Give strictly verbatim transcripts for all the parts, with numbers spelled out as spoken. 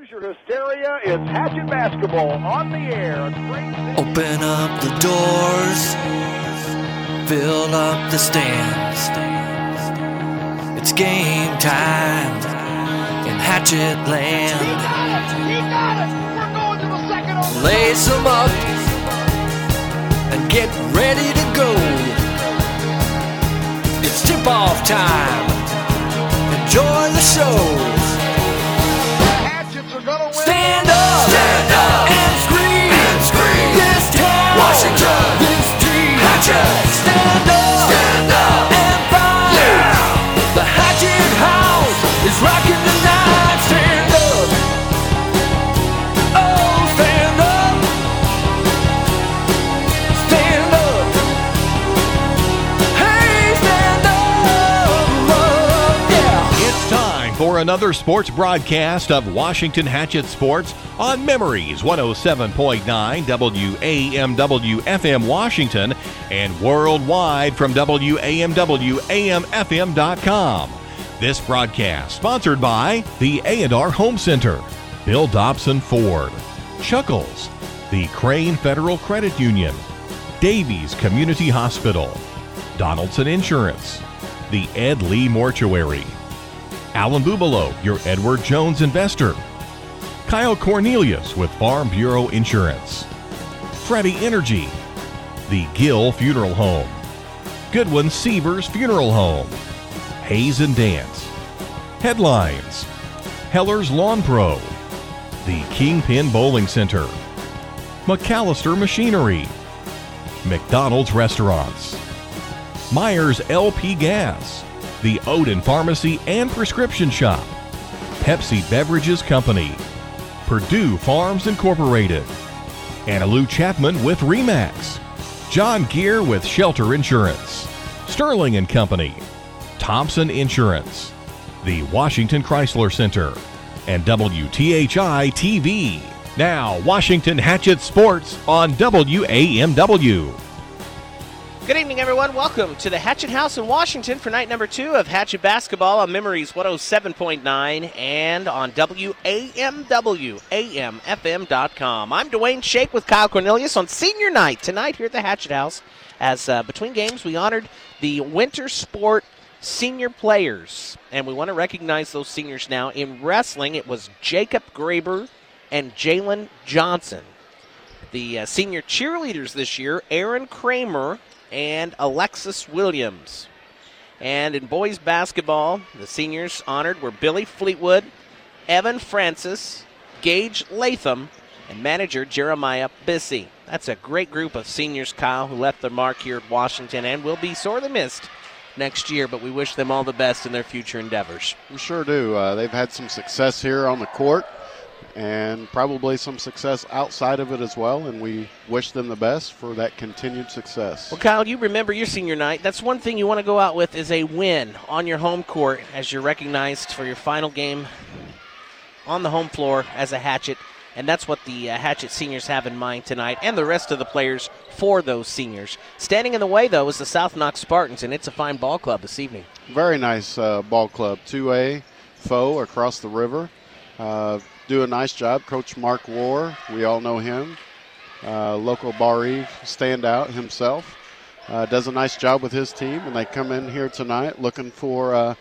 Hoosier hysteria. It's Hatchet basketball on the air. Open up the doors, fill up the stands. It's game time in Hatchet Land. He got it! He got it! We're going to the second overtime. Lace them up and get ready to go. It's tip-off time. Enjoy the show. Stand up, stand up, and scream, and scream. This town, Washington, this team, Hatchet. Stand up, stand up, and fight. Yeah. The Hatchet House is rocking the night. Stand up, oh, stand up, stand up. Hey, stand up, oh, yeah. It's time for another sports broadcast of Washington Hatchet Sports on Memories one oh seven point nine W A M W F M Washington and worldwide from W A M W A M F M dot com. This broadcast sponsored by the A and R Home Center, Bill Dobson Ford, Chuckles, the Crane Federal Credit Union, Davies Community Hospital, Donaldson Insurance, the Ed Lee Mortuary, Alan Bubalo, your Edward Jones investor, Kyle Cornelius with Farm Bureau Insurance, Freddie Energy, the Gill Funeral Home, Goodwin Sievers Funeral Home, Hayes and Dance, Headlines, Heller's Lawn Pro, the Kingpin Bowling Center, McAllister Machinery, McDonald's Restaurants, Myers L P Gas, the Odin Pharmacy and Prescription Shop, Pepsi Beverages Company, Purdue Farms Incorporated, Annalou Chapman with RE/MAX, John Gear with Shelter Insurance, Sterling and Company, Thompson Insurance, the Washington Chrysler Center, and W T H I T V. Now, Washington Hatchet Sports on W A M W. Good evening, everyone. Welcome to the Hatchet House in Washington for night number two of Hatchet Basketball on Memories one oh seven point nine and on W A M W A M F M dot com. I'm Dwayne Shake with Kyle Cornelius on senior night tonight here at the Hatchet House. As uh, between games, we honored the winter sport senior players, and we want to recognize those seniors now. In wrestling, it was Jacob Graber and Jalen Johnson. The uh, senior cheerleaders this year, Aaron Kramer and Alexis Williams. And in boys basketball, the seniors honored were Billy Fleetwood, Evan Francis, Gage Latham, and manager Jeremiah Bissey. That's a great group of seniors, Kyle, who left their mark here at Washington and will be sorely missed next year, but we wish them all the best in their future endeavors. We sure do. Uh, they've had some success here on the court and probably some success outside of it as well, and we wish them the best for that continued success. Well, Kyle, you remember your senior night. That's one thing you want to go out with is a win on your home court as you're recognized for your final game on the home floor as a Hatchet, and that's what the uh, Hatchet seniors have in mind tonight and the rest of the players for those seniors. Standing in the way, though, is the South Knox Spartans, and it's a fine ball club this evening. Very nice uh, ball club. two A foe across the river. Uh, do a nice job. Coach Mark Rohr, we all know him. Uh, local Bar Eve standout himself. Uh, does a nice job with his team, and they come in here tonight looking for uh,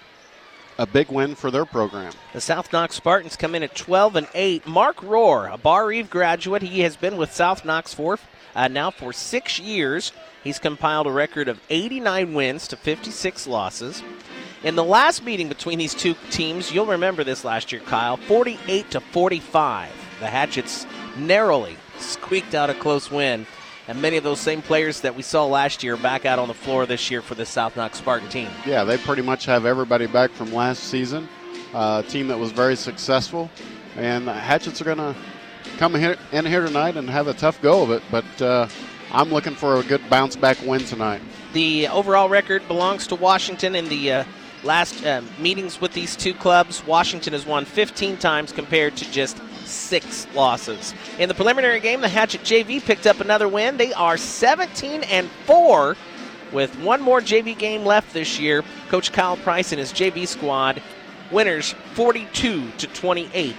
a big win for their program. The South Knox Spartans come in at twelve and eight. Mark Rohr, a Bar Eve graduate, he has been with South Knox for uh, now for six years. He's compiled a record of eighty-nine wins to fifty-six losses. In the last meeting between these two teams, you'll remember this last year, Kyle, forty-eight to forty-five. The Hatchets narrowly squeaked out a close win, and many of those same players that we saw last year are back out on the floor this year for the South Knox Spartan team. Yeah, they pretty much have everybody back from last season, uh, a team that was very successful, and the Hatchets are going to come in here tonight and have a tough go of it, but uh, I'm looking for a good bounce-back win tonight. The overall record belongs to Washington in the uh, last uh, meetings with these two clubs. Washington has won fifteen times compared to just six losses. In the preliminary game, the Hatchet J V picked up another win. They are seventeen and four with one more J V game left this year. Coach Kyle Price and his J V squad, winners forty-two to twenty-eight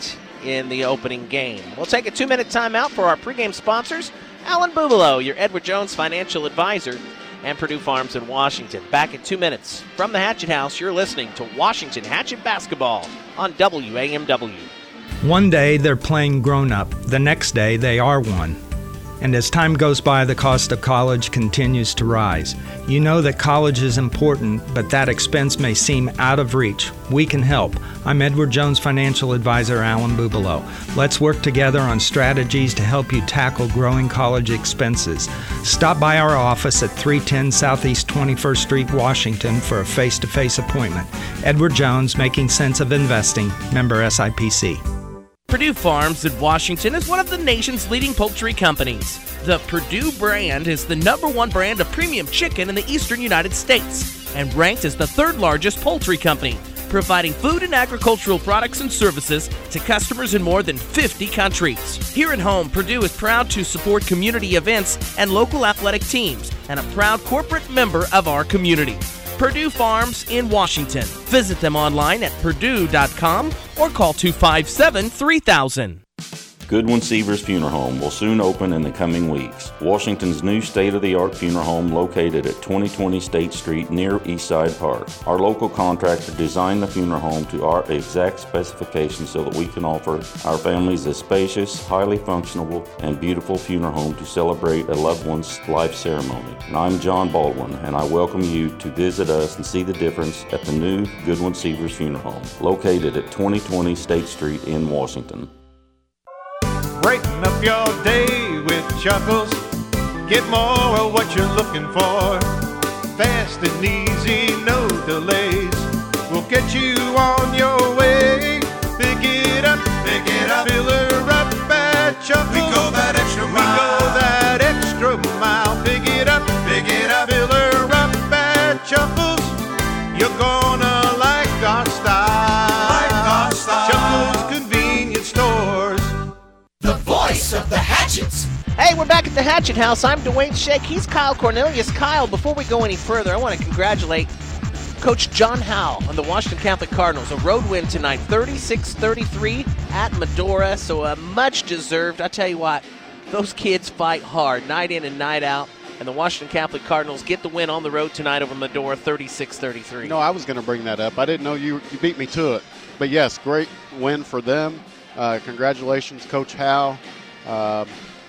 in the opening game. We'll take a two-minute timeout for our pregame sponsors, Alan Bubalo, your Edward Jones financial advisor, and Purdue Farms in Washington. Back in two minutes. From the Hatchet House, you're listening to Washington Hatchet Basketball on W A M W. One day they're playing grown-up. The next day they are one. And as time goes by, the cost of college continues to rise. You know that college is important, but that expense may seem out of reach. We can help. I'm Edward Jones financial advisor Alan Bubalo. Let's work together on strategies to help you tackle growing college expenses. Stop by our office at three ten Southeast twenty-first Street, Washington for a face-to-face appointment. Edward Jones, Making Sense of Investing, member S I P C. Purdue Farms in Washington is one of the nation's leading poultry companies. The Purdue brand is the number one brand of premium chicken in the eastern United States and ranked as the third largest poultry company, providing food and agricultural products and services to customers in more than fifty countries. Here at home, Purdue is proud to support community events and local athletic teams and a proud corporate member of our community. Purdue Farms in Washington. Visit them online at purdue dot com or call two five seven, three thousand. Goodwin Seavers Funeral Home will soon open in the coming weeks. Washington's new state-of-the-art funeral home located at twenty twenty State Street near Eastside Park. Our local contractor designed the funeral home to our exact specifications so that we can offer our families a spacious, highly functional, and beautiful funeral home to celebrate a loved one's life ceremony. And I'm John Baldwin, and I welcome you to visit us and see the difference at the new Goodwin Seavers Funeral Home, located at twenty twenty State Street in Washington. Breaking up your day with Chuckles. Get more of what you're looking for. Fast and easy, no delays. We'll get you on your way. Pick it up, pick it up. Fill her up at Chuckles. We go that extra mile. We go that extra mile. Pick it up, pick it up. Fill her up at Chuckles. You're gonna like our style. Like our style. Chuckles Convenience Stores. The voice of the Hatchets. Hey, we're back at the Hatchet House. I'm Dwayne Shake. He's Kyle Cornelius. Kyle, before we go any further, I want to congratulate Coach John Howe on the Washington Catholic Cardinals. A road win tonight, thirty-six thirty-three at Medora, so uh, much deserved. I tell you what, those kids fight hard, night in and night out, and the Washington Catholic Cardinals get the win on the road tonight over Medora, thirty-six thirty-three. No, I was going to bring that up. I didn't know you, you beat me to it. But, yes, great win for them. Uh, congratulations, Coach Howe. Um,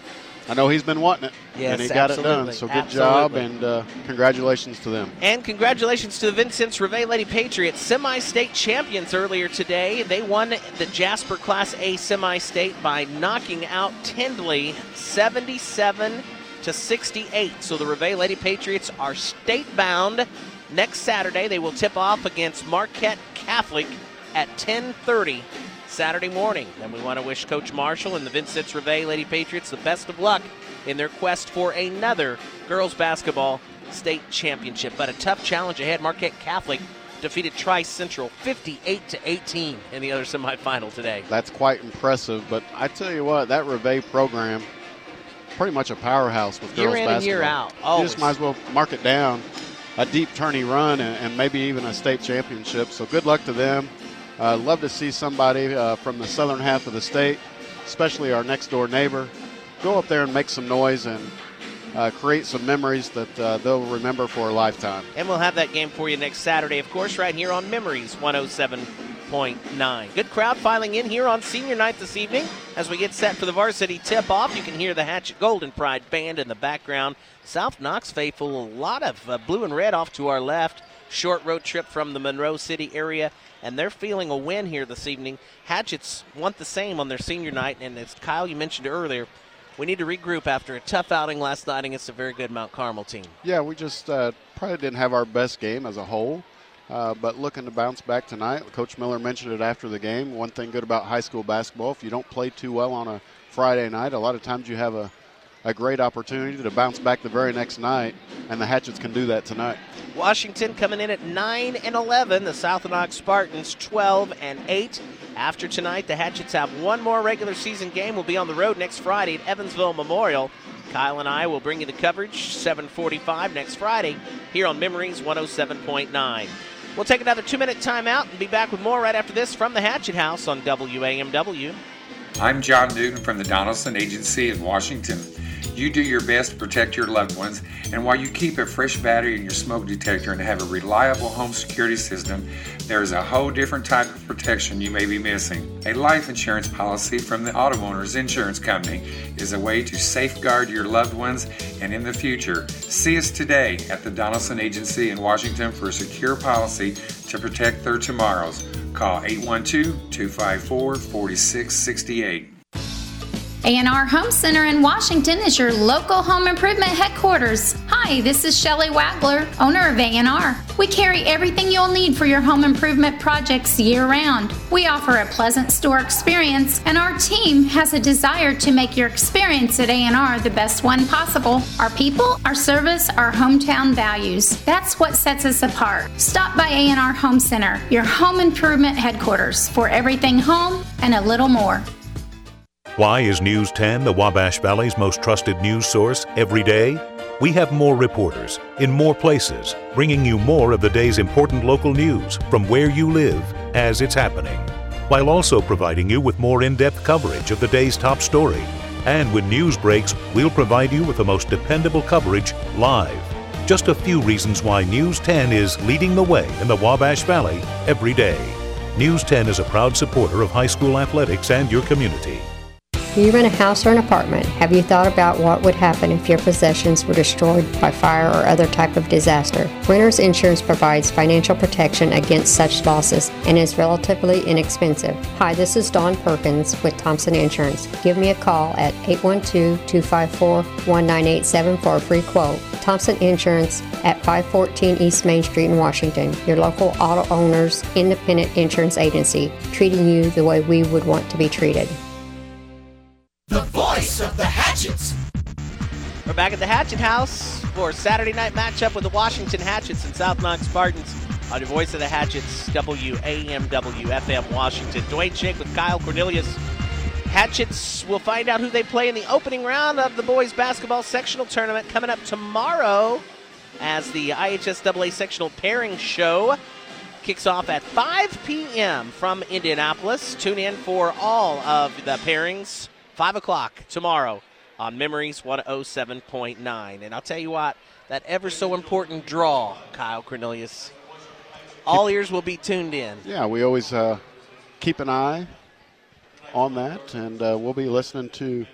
I know he's been wanting it, yes, and he got absolutely. it done. So good absolutely. job, and uh, congratulations to them. And congratulations to the Vincennes Reveille Lady Patriots, semi-state champions earlier today. They won the Jasper Class A semi-state by knocking out Tindley seventy-seven to sixty-eight. So the Reveille Lady Patriots are state-bound. Next Saturday, they will tip off against Marquette Catholic at ten thirty. Saturday morning. And we want to wish Coach Marshall and the Vincennes Reveille Lady Patriots the best of luck in their quest for another girls basketball state championship. But a tough challenge ahead. Marquette Catholic defeated Trice Central fifty-eight to eighteen in the other semifinal today. That's quite impressive. But I tell you what, that Reveille program, pretty much a powerhouse with year girls in basketball. and year out. You Always. just might as well mark it down. A deep tourney run and, and maybe even a state championship. So good luck to them. Uh, love to see somebody uh, from the southern half of the state, especially our next door neighbor, go up there and make some noise and uh, create some memories that uh, they'll remember for a lifetime. And we'll have that game for you next Saturday, of course, right here on Memories one oh seven point nine. Good crowd filing in here on senior night this evening. As we get set for the varsity tip-off, you can hear the Hatchet Golden Pride Band in the background. South Knox faithful, a lot of uh, blue and red off to our left. Short road trip from the Monroe City area, and they're feeling a win here this evening. Hatchets want the same on their senior night, and as Kyle, you mentioned earlier, we need to regroup after a tough outing last night against a very good Mount Carmel team. Yeah, we just uh, probably didn't have our best game as a whole, uh, but looking to bounce back tonight. Coach Miller mentioned it after the game. One thing good about high school basketball, if you don't play too well on a Friday night, a lot of times you have a, a great opportunity to bounce back the very next night, and the Hatchets can do that tonight. Washington coming in at nine and eleven. The South Knox Spartans twelve and eight. After tonight, the Hatchets have one more regular season game. We'll be on the road next Friday at Evansville Memorial. Kyle and I will bring you the coverage seven forty-five next Friday here on Memories one oh seven point nine. We'll take another two-minute timeout and be back with more right after this from the Hatchet House on W A M W. I'm John Newton from the Donaldson Agency in Washington. You do your best to protect your loved ones, and while you keep a fresh battery in your smoke detector and have a reliable home security system, there is a whole different type of protection you may be missing. A life insurance policy from the Auto Owners Insurance Company is a way to safeguard your loved ones and in the future. See us today at the Donaldson Agency in Washington for a secure policy to protect their tomorrows. Call eight one two, two five four, four six six eight. A and R Home Center in Washington is your local home improvement headquarters. Hi, this is Shelley Wagler, owner of A and R. We carry everything you'll need for your home improvement projects year-round. We offer a pleasant store experience, and our team has a desire to make your experience at A and R the best one possible. Our people, our service, our hometown values. That's what sets us apart. Stop by A and R Home Center, your home improvement headquarters, for everything home and a little more. Why is News ten the Wabash Valley's most trusted news source every day? We have more reporters in more places, bringing you more of the day's important local news from where you live as it's happening, while also providing you with more in-depth coverage of the day's top story. And when news breaks, we'll provide you with the most dependable coverage live. Just a few reasons why News ten is leading the way in the Wabash Valley every day. News ten is a proud supporter of high school athletics and your community. Do you rent a house or an apartment? Have you thought about what would happen if your possessions were destroyed by fire or other type of disaster? Renter's insurance provides financial protection against such losses and is relatively inexpensive. Hi, this is Dawn Perkins with Thompson Insurance. Give me a call at eight one two, two five four, one nine eight seven for a free quote. Thompson Insurance at five fourteen East Main Street in Washington, your local auto owners independent insurance agency, treating you the way we would want to be treated. The voice of the Hatchets. We're back at the Hatchet House for Saturday night matchup with the Washington Hatchets and South Knox Spartans on your voice of the Hatchets, W A M W F M Washington. Dwayne Shake with Kyle Cornelius. Hatchets will find out who they play in the opening round of the boys basketball sectional tournament coming up tomorrow as the I H S A A sectional pairing show kicks off at five p.m. from Indianapolis. Tune in for all of the pairings. five o'clock tomorrow on Memories one oh seven point nine. And I'll tell you what, that ever so important draw, Kyle Cornelius, all ears will be tuned in. Yeah, we always uh, keep an eye on that, and uh, we'll be listening to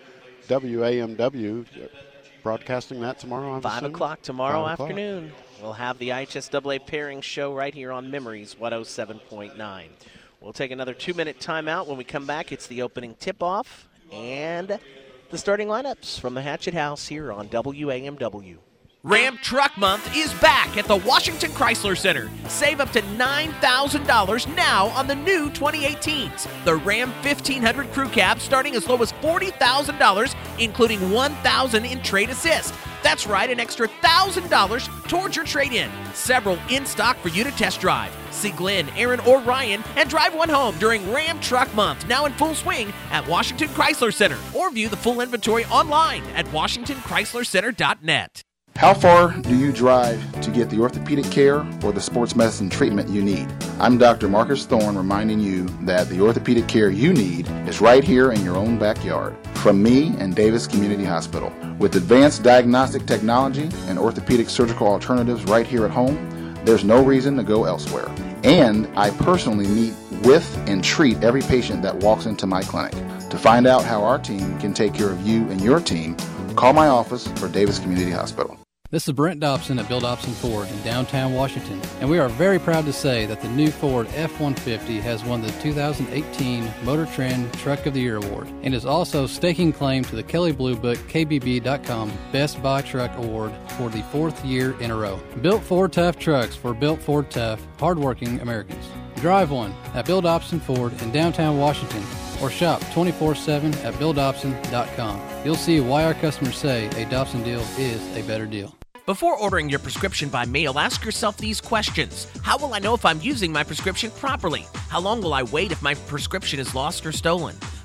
W A M W broadcasting that tomorrow. I'm five assuming. o'clock tomorrow Five o'clock. afternoon. We'll have the I H S A A pairing show right here on Memories one oh seven point nine. We'll take another two-minute timeout. When we come back, it's the opening tip-off and the starting lineups from the Hatchet House here on W A M W. Ram Truck Month is back at the Washington Chrysler Center. Save up to nine thousand dollars now on the new twenty eighteens. The Ram fifteen hundred Crew Cab starting as low as forty thousand dollars, including one thousand dollars in trade assist. That's right, an extra one thousand dollars towards your trade-in. Several in stock for you to test drive. See Glenn, Aaron, or Ryan and drive one home during Ram Truck Month, now in full swing at Washington Chrysler Center. Or view the full inventory online at washington chrysler center dot net. How far do you drive to get the orthopedic care or the sports medicine treatment you need? I'm Doctor Marcus Thorne reminding you that the orthopedic care you need is right here in your own backyard. From me and Davis Community Hospital. With advanced diagnostic technology and orthopedic surgical alternatives right here at home, there's no reason to go elsewhere. And I personally meet with and treat every patient that walks into my clinic. To find out how our team can take care of you and your team, call my office for Davis Community Hospital. This is Brent Dobson at Bill Dobson Ford in downtown Washington, and we are very proud to say that the new Ford F one fifty has won the two thousand eighteen Motor Trend Truck of the Year Award and is also staking claim to the Kelley Blue Book K B B dot com Best Buy Truck Award for the fourth year in a row. Built Ford Tough trucks for built Ford Tough, hardworking Americans. Drive one at Bill Dobson Ford in downtown Washington, or shop twenty-four seven at bill dobson dot com. You'll see why our customers say a Dobson deal is a better deal. Before ordering your prescription by mail, ask yourself these questions. How will I know if I'm using my prescription properly? How long will I wait if my prescription is lost or stolen?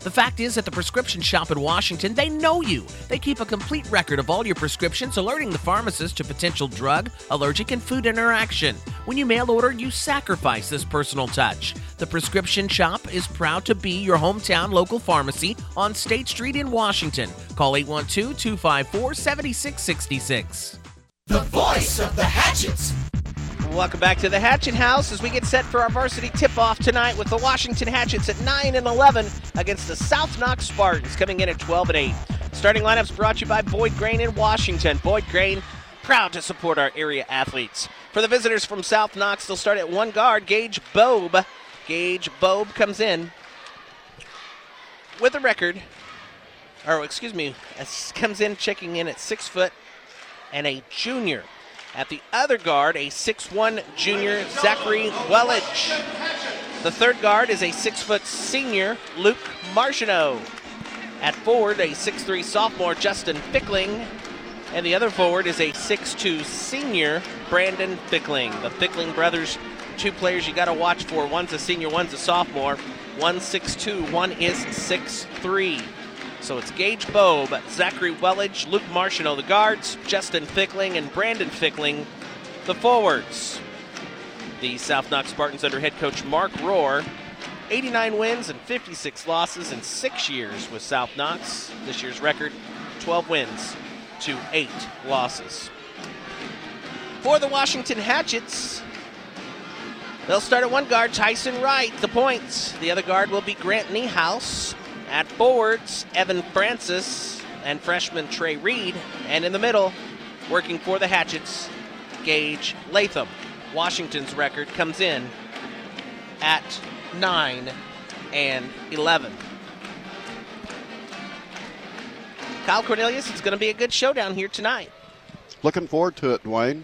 The fact is, at the prescription shop in Washington, they know you. They keep a complete record of all your prescriptions, alerting the pharmacist to potential drug, allergic, and food interaction. When you mail order, you sacrifice this personal touch. The prescription shop is proud to be your hometown local pharmacy on State Street in Washington. Call eight one two, two five four, seven six six six. The voice of the Hatchets. Welcome back to the Hatchet House as we get set for our varsity tip-off tonight with the Washington Hatchets at nine and eleven against the South Knox Spartans coming in at twelve and eight. Starting lineups brought to you by Boyd Grain in Washington. Boyd Grain, proud to support our area athletes. For the visitors from South Knox, they'll start at one guard, Gage Bobe. Gage Bobe comes in with a record, or excuse me, comes in checking in at six foot and a junior. At the other guard, a six one junior, Zachary Welledge. The third guard is a six foot senior, Luke Martineau. At forward, a six three sophomore, Justin Fickling. And the other forward is a six two senior, Brandon Fickling. The Fickling brothers, two players you got to watch for. One's a senior, one's a sophomore. One's six two, one is six three. So it's Gage Bobe, Zachary Welledge, Luke Martineau, the guards, Justin Fickling, and Brandon Fickling, the forwards. The South Knox Spartans under head coach Mark Rohr, eighty-nine wins and fifty-six losses in six years with South Knox. This year's record, twelve wins to eight losses. For the Washington Hatchets, they'll start at one guard, Tyson Wright, the points. The other guard will be Grant Niehaus. At forwards, Evan Francis and freshman Trey Reed. And in the middle, working for the Hatchets, Gage Latham. Washington's record comes in at nine and eleven. Kyle Cornelius, it's going to be a good showdown here tonight. Looking forward to it, Dwayne.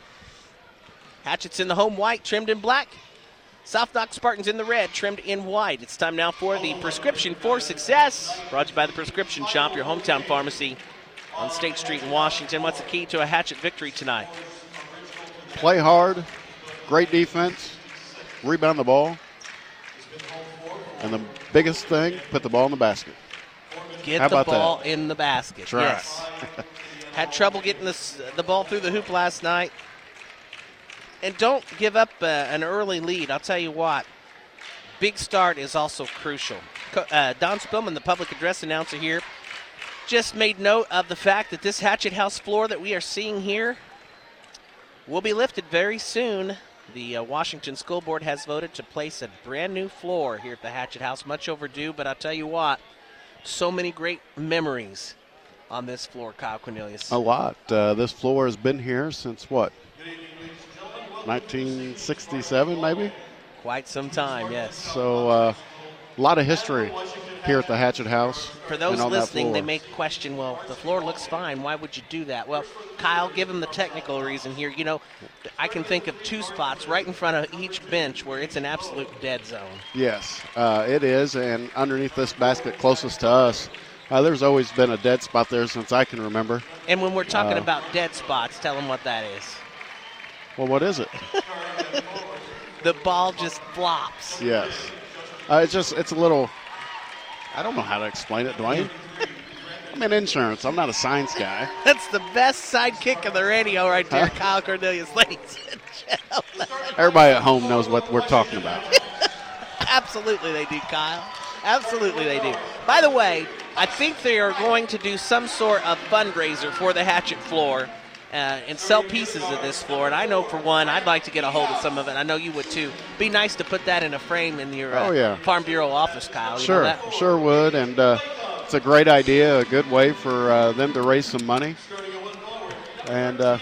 Hatchets in the home white, trimmed in black. South Knox Spartans in the red, trimmed in white. It's time now for the Prescription for Success, brought to you by the Prescription Shop, your hometown pharmacy on State Street in Washington. What's the key to a Hatchet victory tonight? Play hard, great defense, rebound the ball, and the biggest thing, put the ball in the basket. Get How the about ball that? in the basket. That's right. Yes. Had trouble getting this, the ball through the hoop last night. And don't give up uh, an early lead. I'll tell you what, big start is also crucial. Uh, Don Spillman, the public address announcer here, just made note of the fact that this Hatchet House floor that we are seeing here will be lifted very soon. The uh, Washington School Board has voted to place a brand new floor here at the Hatchet House, much overdue, but I'll tell you what, so many great memories on this floor, Kyle Cornelius. A lot. Uh, this floor has been here since what? nineteen sixty-seven, maybe? Quite some time, yes. So uh, a lot of history here at the Hatchet House. For those and on that listening, floor. they may question, well, the floor looks fine. Why would you do that? Well, Kyle, give them the technical reason here. You know, I can think of two spots right in front of each bench where it's an absolute dead zone. Yes, uh, it is. And underneath this basket closest to us, uh, there's always been a dead spot there since I can remember. And when we're talking Uh, about dead spots, tell them what that is. Well, what is it? The ball just flops. Yes. Uh, it's just, it's a little, I don't know how to explain it, Dwayne. I'm in insurance. I'm not a science guy. That's the best sidekick of the radio right there, Kyle Cornelius, ladies and gentlemen. Everybody at home knows what we're talking about. Absolutely they do, Kyle. Absolutely they do. By the way, I think they are going to do some sort of fundraiser for the Hatchet floor uh, and sell pieces of this floor. And I know for one, I'd like to get a hold of some of it. I know you would too. Be nice to put that in a frame in your uh, Oh, yeah. Farm Bureau office, Kyle. You Sure, know that? sure would. And uh, it's a great idea, a good way for uh, them to raise some money. And uh,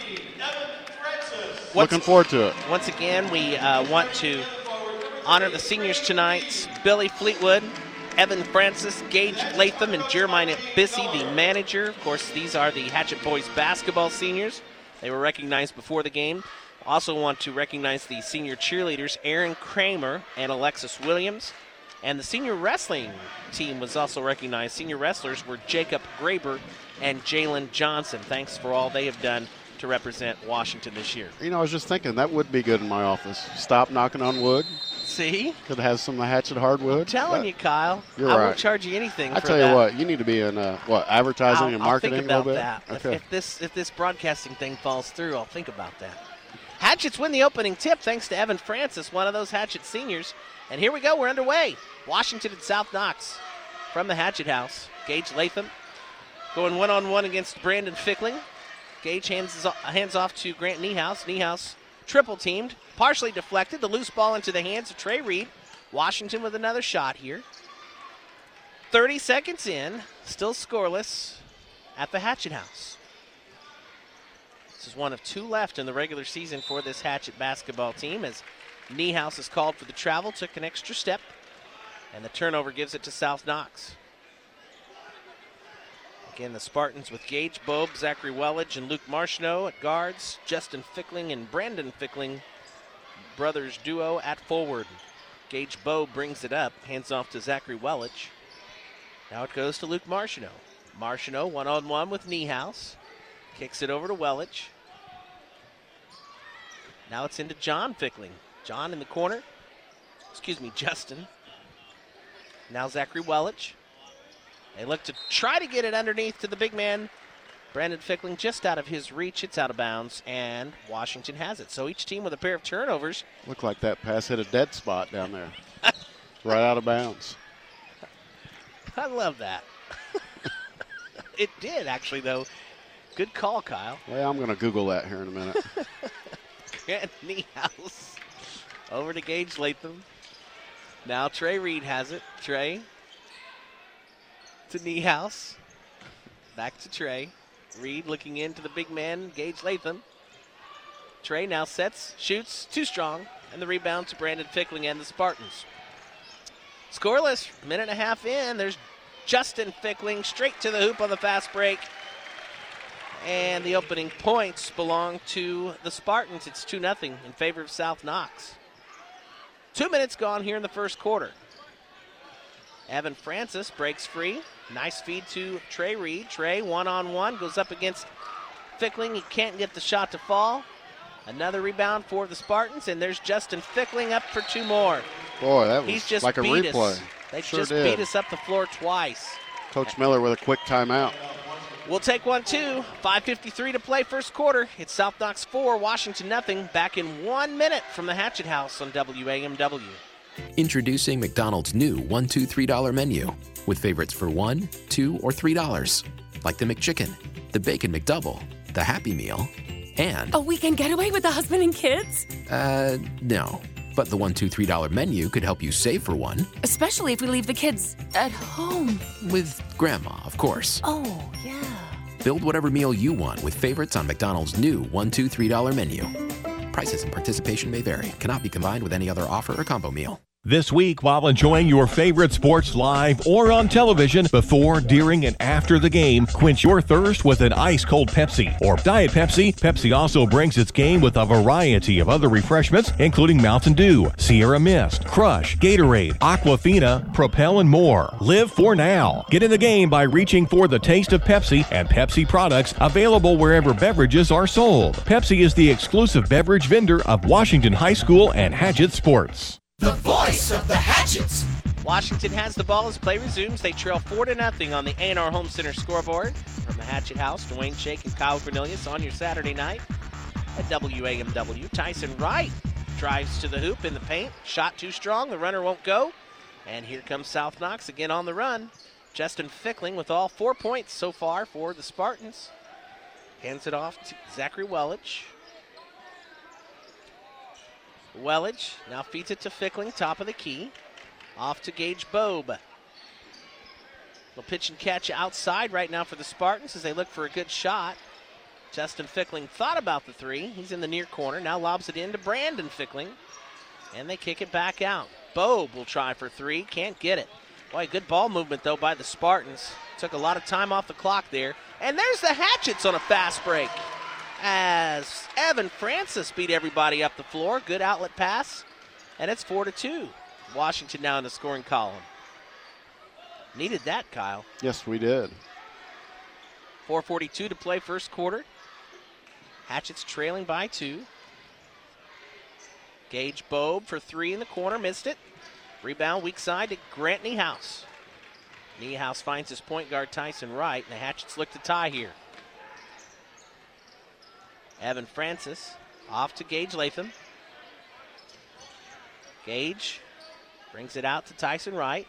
looking forward to it. Once again, we uh, want to honor the seniors tonight. Billy Fleetwood, Evan Francis, Gage Latham, and Jeremiah Bissey, the manager. Of course, these are the Hatchet Boys basketball seniors. They were recognized before the game. Also want to recognize the senior cheerleaders, Aaron Kramer and Alexis Williams. And the senior wrestling team was also recognized. Senior wrestlers were Jacob Graber and Jalen Johnson. Thanks for all they have done to represent Washington this year. You know, I was just thinking that would be good in my office. Stop knocking on wood, See? Could have some of the Hatchet hardwood. I'm telling But you, Kyle. You're I right. won't charge you anything I for tell that. you what, you need to be in uh, what advertising I'll, and I'll marketing think about a little bit. that. If, Okay. if this if this broadcasting thing falls through, I'll think about that. Hatchets win the opening tip thanks to Evan Francis, one of those Hatchet seniors. And here we go. We're underway. Washington and South Knox from the Hatchet House. Gage Latham going one-on-one against Brandon Fickling. Gage hands, hands off to Grant Niehaus. Niehaus triple teamed, partially deflected. The loose ball into the hands of Trey Reed. Washington with another shot here. thirty seconds in, still scoreless at the Hatchet House. This is one of two left in the regular season for this Hatchet basketball team as Niehaus is called for the travel, took an extra step, and the turnover gives it to South Knox. Again, the Spartans with Gage Bobe, Zachary Welledge, and Luke Marshnow at guards. Justin Fickling and Brandon Fickling, brothers duo at forward. Gage Bobe brings it up, hands off to Zachary Welledge. Now it goes to Luke Marshnow. Marshnow one-on-one with Niehaus. Kicks it over to Welledge. Now it's into John Fickling. John in the corner. Excuse me, Justin. Now Zachary Welledge. They look to try to get it underneath to the big man. Brandon Fickling just out of his reach. It's out of bounds, and Washington has it. So each team with a pair of turnovers. Looked like that pass hit a dead spot down there. Right out of bounds. I love that. It did, actually, though. Good call, Kyle. Well, I'm going to Google that here in a minute. Grant Niehaus over to Gage Latham. Now Trey Reed has it. Trey to Niehaus. Back to Trey. Reed looking into the big man, Gage Latham. Trey now sets, shoots, too strong, and the rebound to Brandon Fickling and the Spartans. Scoreless, minute and a half in. There's Justin Fickling straight to the hoop on the fast break. And the opening points belong to the Spartans. It's two nothing in favor of South Knox. Two minutes gone here in the first quarter. Evan Francis breaks free. Nice feed to Trey Reed. Trey one-on-one goes up against Fickling. He can't get the shot to fall. Another rebound for the Spartans, and there's Justin Fickling up for two more. Boy, that was He's just like a beat replay. Us. They Sure just did. beat us up the floor twice. Coach Miller with a quick timeout. We'll take one, two. five fifty-three to play first quarter. It's South Knox four, Washington nothing. Back in one minute from the Hatchet House on W A M W. Introducing McDonald's new one, two, three dollar menu with favorites for one, two, or three dollars, like the McChicken, the Bacon McDouble, the Happy Meal, and A weekend getaway with the husband and kids? uh, no. But the one, two, three dollar menu could help you save for one Especially if we leave the kids at home. with Grandma, of course. Oh, yeah. Build whatever meal you want with favorites on McDonald's new one, two, three dollar menu. Prices and participation may vary. Cannot be combined with any other offer or combo meal. This week, while enjoying your favorite sports live or on television, before, during, and after the game, quench your thirst with an ice-cold Pepsi or Diet Pepsi. Pepsi also brings its game with a variety of other refreshments, including Mountain Dew, Sierra Mist, Crush, Gatorade, Aquafina, Propel, and more. Live for now. Get in the game by reaching for the taste of Pepsi and Pepsi products available wherever beverages are sold. Pepsi is the exclusive beverage vendor of Washington High School and Hatchet Sports. The voice of the Hatchets. Washington has the ball as play resumes. They trail four to nothing on the A and R Home Center scoreboard. From the Hatchet House, Dwayne Shake and Kyle Cornelius on your Saturday night at W A M W. Tyson Wright drives to the hoop in the paint. Shot too strong. The runner won't go. And here comes South Knox again on the run. Justin Fickling with all four points so far for the Spartans. Hands it off to Zachary Welledge. Welledge now feeds it to Fickling, top of the key. Off to Gage Bobe. Little pitch and catch outside right now for the Spartans as they look for a good shot. Justin Fickling thought about the three. He's in the near corner. Now lobs it in to Brandon Fickling. And they kick it back out. Bobe will try for three. Can't get it. Boy, good ball movement, though, by the Spartans. Took a lot of time off the clock there. And there's the Hatchets on a fast break, as Evan Francis beat everybody up the floor. Good outlet pass, and it's four to two. Washington now in the scoring column. Needed that, Kyle. Yes, we did. four forty-two to play first quarter. Hatchets trailing by two. Gage Bobe for three in the corner, missed it. Rebound weak side to Grant Niehaus. Niehaus finds his point guard Tyson Wright, and the Hatchets look to tie here. Evan Francis off to Gage Latham. Gage brings it out to Tyson Wright.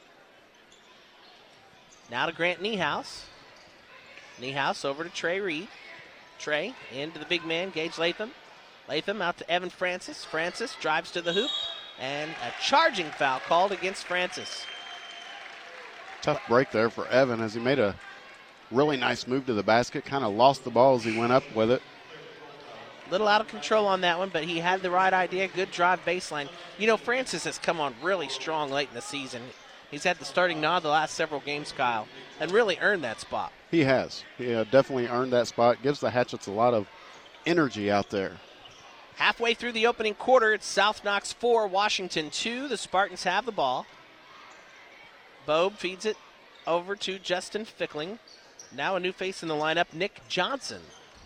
Now to Grant Niehaus. Niehaus over to Trey Reed. Trey into the big man, Gage Latham. Latham out to Evan Francis. Francis drives to the hoop, and a charging foul called against Francis. Tough break there for Evan as he made a really nice move to the basket. Kind of lost the ball as he went up with it. A little out of control on that one, but he had the right idea. Good drive baseline. You know, Francis has come on really strong late in the season. He's had the starting nod the last several games, Kyle, and really earned that spot. He has. He uh, definitely earned that spot. Gives the Hatchets a lot of energy out there. Halfway through the opening quarter, it's South Knox four, Washington two. The Spartans have the ball. Bobe feeds it over to Justin Fickling. Now a new face in the lineup, Nick Johnson.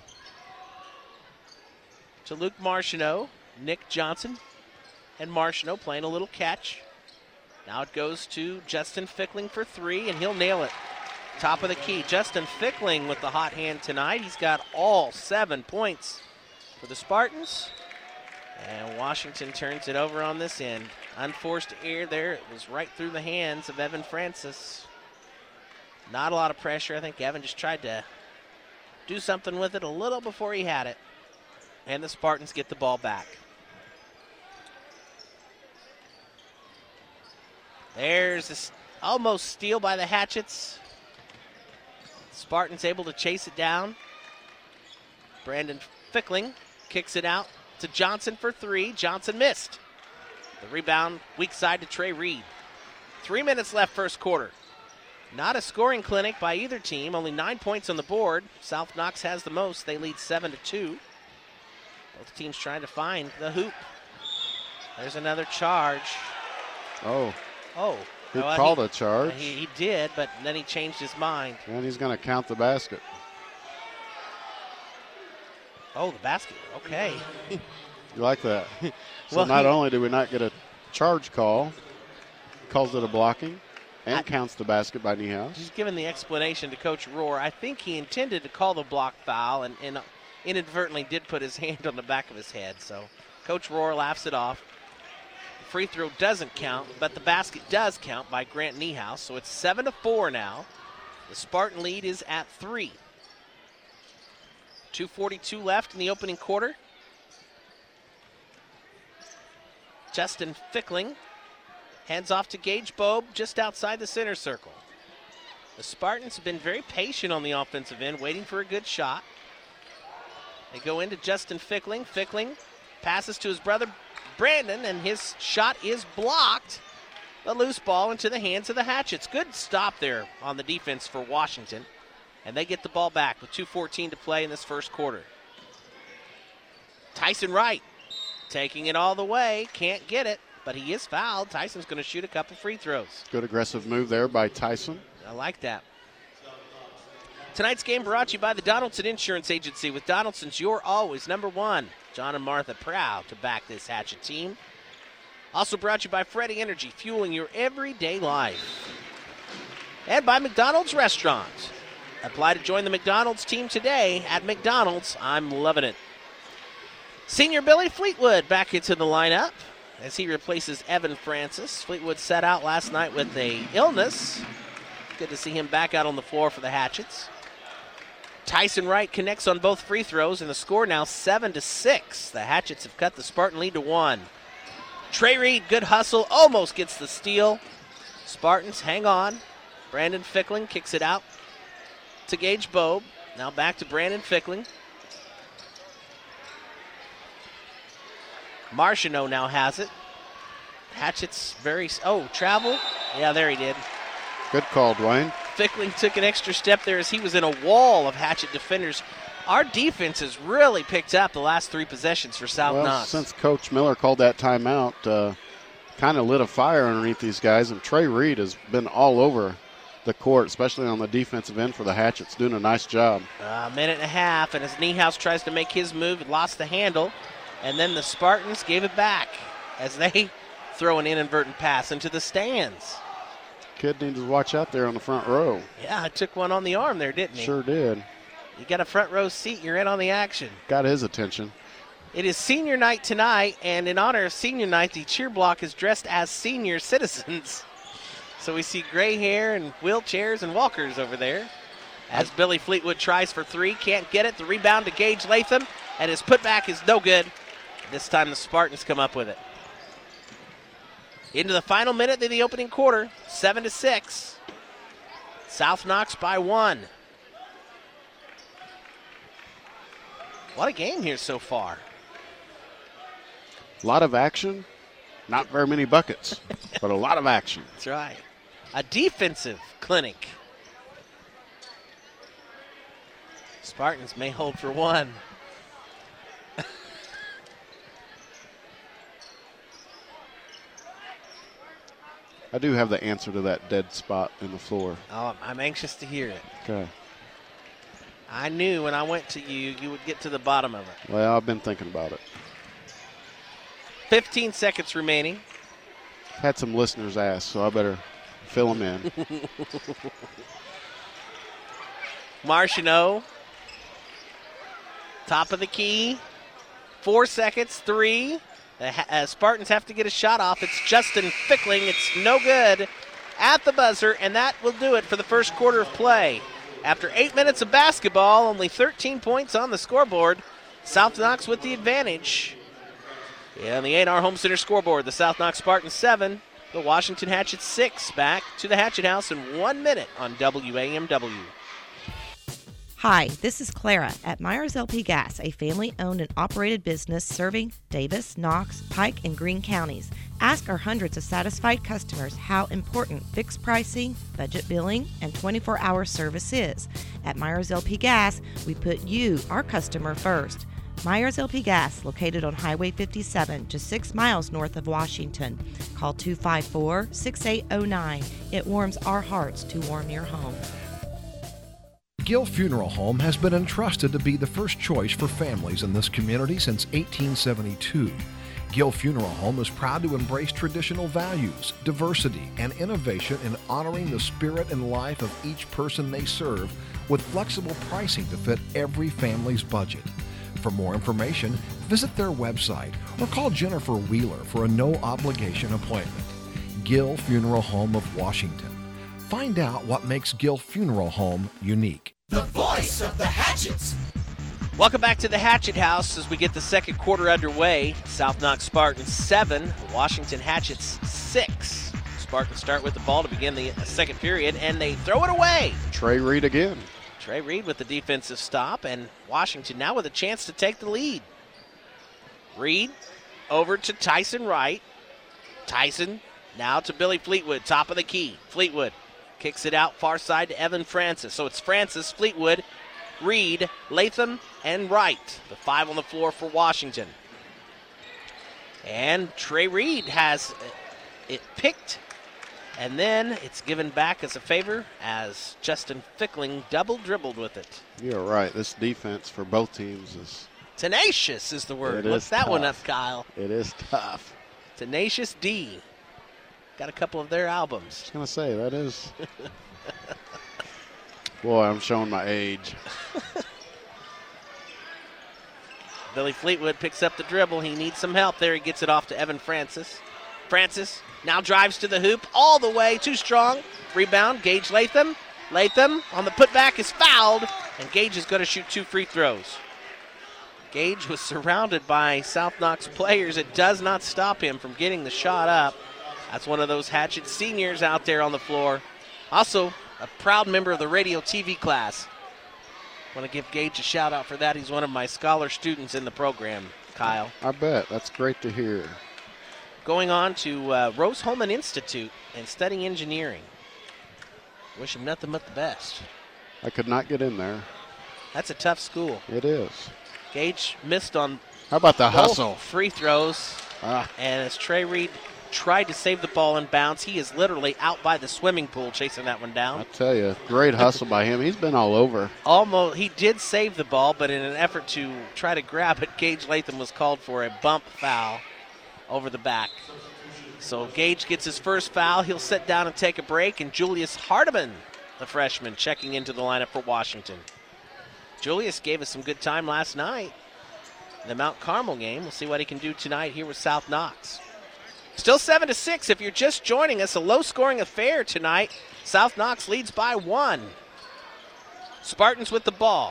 To Luke Martineau, Nick Johnson, and Martineau playing a little catch. Now it goes to Justin Fickling for three, and he'll nail it. Top of the key, Justin Fickling with the hot hand tonight. He's got all seven points for the Spartans. And Washington turns it over on this end. Unforced error there. It was right through the hands of Evan Francis. Not a lot of pressure. I think Evan just tried to do something with it a little before he had it. And the Spartans get the ball back. There's this almost steal by the Hatchets. Spartans able to chase it down. Brandon Fickling kicks it out to Johnson for three. Johnson missed. The rebound, weak side to Trey Reed. Three minutes left first quarter. Not a scoring clinic by either team. Only nine points on the board. South Knox has the most. They lead seven to two. Both teams trying to find the hoop. There's another charge. Oh. Oh. He well, called he, a charge. He, he did, but then he changed his mind. And he's going to count the basket. Oh, the basket. Okay. You like that? So well, not he, only do we not get a charge call, calls it a blocking, and I, counts the basket by Niehaus. Just giving the explanation to Coach Rohr, I think he intended to call the block foul and, and inadvertently did put his hand on the back of his head. So Coach Rohr laughs it off. The free throw doesn't count, but the basket does count by Grant Niehaus. So it's seven to four now. The Spartan lead is at three. two forty-two left in the opening quarter. Justin Fickling hands off to Gage Bobe just outside the center circle. The Spartans have been very patient on the offensive end, waiting for a good shot. They go into Justin Fickling. Fickling passes to his brother Brandon, and his shot is blocked. The loose ball into the hands of the Hatchets. Good stop there on the defense for Washington. And they get the ball back with two fourteen to play in this first quarter. Tyson Wright taking it all the way. Can't get it, but he is fouled. Tyson's going to shoot a couple free throws. Good aggressive move there by Tyson. I like that. Tonight's game brought to you by the Donaldson Insurance Agency. With Donaldson's, you're always number one. John and Martha proud to back this Hatchet team. Also brought to you by Freddie Energy, fueling your everyday life. And by McDonald's Restaurants. Apply to join the McDonald's team today at McDonald's. I'm loving it. Senior Billy Fleetwood back into the lineup as he replaces Evan Francis. Fleetwood set out last night with a illness. Good to see him back out on the floor for the Hatchets. Tyson Wright connects on both free throws, and the score now seven to six. The Hatchets have cut the Spartan lead to one. Trey Reed, good hustle, almost gets the steal. Spartans hang on. Brandon Fickling kicks it out to Gage Bobe. Now back to Brandon Fickling. Martineau now has it. Hatchet's very, oh, travel. Yeah, there he did. Good call, Dwayne. Fickling took an extra step there as he was in a wall of Hatchet defenders. Our defense has really picked up the last three possessions for South well, Knox. Since Coach Miller called that timeout, uh, kind of lit a fire underneath these guys, and Trey Reed has been all over the court, especially on the defensive end for the Hatchets, doing a nice job. A minute and a half, and as Niehaus tries to make his move, lost the handle. And then the Spartans gave it back as they throw an inadvertent pass into the stands. Kid needs to watch out there on the front row. Yeah, I took one on the arm there, didn't he? Sure did. You got a front row seat, you're in on the action. Got his attention. It is senior night tonight, and in honor of senior night, the cheer block is dressed as senior citizens. So we see gray hair and wheelchairs and walkers over there. As Billy Fleetwood tries for three, can't get it. The rebound to Gage Latham, and his putback is no good. This time the Spartans come up with it. Into the final minute of the opening quarter, seven to six. South Knox by one. What a game here so far. A lot of action, not very many buckets, but a lot of action. That's right. A defensive clinic. Spartans may hold for one. I do have the answer to that dead spot in the floor. Oh, I'm anxious to hear it. Okay. I knew when I went to you, you would get to the bottom of it. Well, I've been thinking about it. fifteen seconds remaining. Had some listeners ask, so I better fill them in. Martineau. Top of the key. Four seconds, three. The uh, Spartans have to get a shot off. It's Justin Fickling. It's no good at the buzzer, and that will do it for the first quarter of play. After eight minutes of basketball, only thirteen points on the scoreboard. South Knox with the advantage. Yeah, on the A and R Home Center scoreboard, the South Knox Spartans seven, the Washington Hatchets six. Back to the Hatchet House in one minute on W A M W. Hi, this is Clara at Myers L P Gas, a family-owned and operated business serving Davis, Knox, Pike, and Greene counties. Ask our hundreds of satisfied customers how important fixed pricing, budget billing, and twenty-four hour service is. At Myers L P Gas, we put you, our customer, first. Myers L P Gas, located on Highway fifty-seven, just six miles north of Washington. Call two five four, six eight zero nine. It warms our hearts to warm your home. Gill Funeral Home has been entrusted to be the first choice for families in this community since eighteen seventy-two. Gill Funeral Home is proud to embrace traditional values, diversity, and innovation in honoring the spirit and life of each person they serve with flexible pricing to fit every family's budget. For more information, visit their website or call Jennifer Wheeler for a no-obligation appointment. Gill Funeral Home of Washington. Find out what makes Gill Funeral Home unique. The voice of the Hatchets. Welcome back to the Hatchet House as we get the second quarter underway. South Knox Spartans seven, Washington Hatchets six. Spartans start with the ball to begin the second period, and they throw it away. Trey Reed again. Trey Reed with the defensive stop, and Washington now with a chance to take the lead. Reed over to Tyson Wright. Tyson now to Billy Fleetwood, top of the key. Fleetwood kicks it out far side to Evan Francis. So it's Francis, Fleetwood, Reed, Latham, and Wright. The five on the floor for Washington. And Trey Reed has it picked, and then it's given back as a favor as Justin Fickling double dribbled with it. You're right. This defense for both teams is tenacious is the word. It Look is that tough. one up, Kyle. It is tough. Tenacious D. Got a couple of their albums. I was going to say, that is. Boy, I'm showing my age. Billy Fleetwood picks up the dribble. He needs some help there. He gets it off to Evan Francis. Francis now drives to the hoop all the way. Too strong. Rebound, Gage Latham. Latham on the putback is fouled, and Gage is going to shoot two free throws. Gage was surrounded by South Knox players. It does not stop him from getting the shot up. That's one of those Hatchet seniors out there on the floor. Also, a proud member of the radio T V class. I want to give Gage a shout out for that. He's one of my scholar students in the program, Kyle. I bet. That's great to hear. Going on to uh, Rose-Hulman Institute and studying engineering. Wish him nothing but the best. I could not get in there. That's a tough school. It is. Gage missed on How about the both hustle? free throws. Ah. And as Trey Reed tried to save the ball in bounds. He is literally out by the swimming pool chasing that one down. I tell you, great hustle by him. He's been all over. Almost, he did save the ball, but in an effort to try to grab it, Gage Latham was called for a bump foul over the back. So Gage gets his first foul. He'll sit down and take a break, and Julius Hardiman, the freshman, checking into the lineup for Washington. Julius gave us some good time last night in the Mount Carmel game. We'll see what he can do tonight here with South Knox. Still seven to six. If you're just joining us, a low-scoring affair tonight. South Knox leads by one. Spartans with the ball.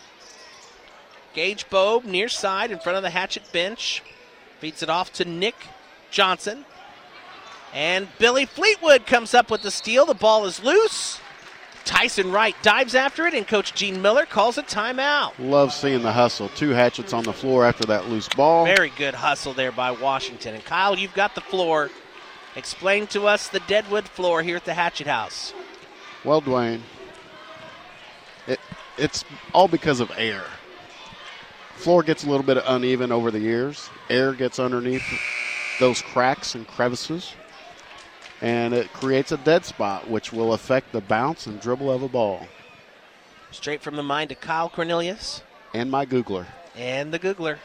Gage Bobe near side in front of the Hatchet bench. Feeds it off to Nick Johnson. And Billy Fleetwood comes up with the steal. The ball is loose. Tyson Wright dives after it, and Coach Gene Miller calls a timeout. Love seeing the hustle. Two Hatchets on the floor after that loose ball. Very good hustle there by Washington. And Kyle, you've got the floor. Explain to us the Deadwood floor here at the Hatchet House. Well, Dwayne, it, it's all because of air. Floor gets a little bit uneven over the years. Air gets underneath those cracks and crevices, and it creates a dead spot, which will affect the bounce and dribble of a ball. Straight from the mind to Kyle Cornelius. And my Googler. And the Googler.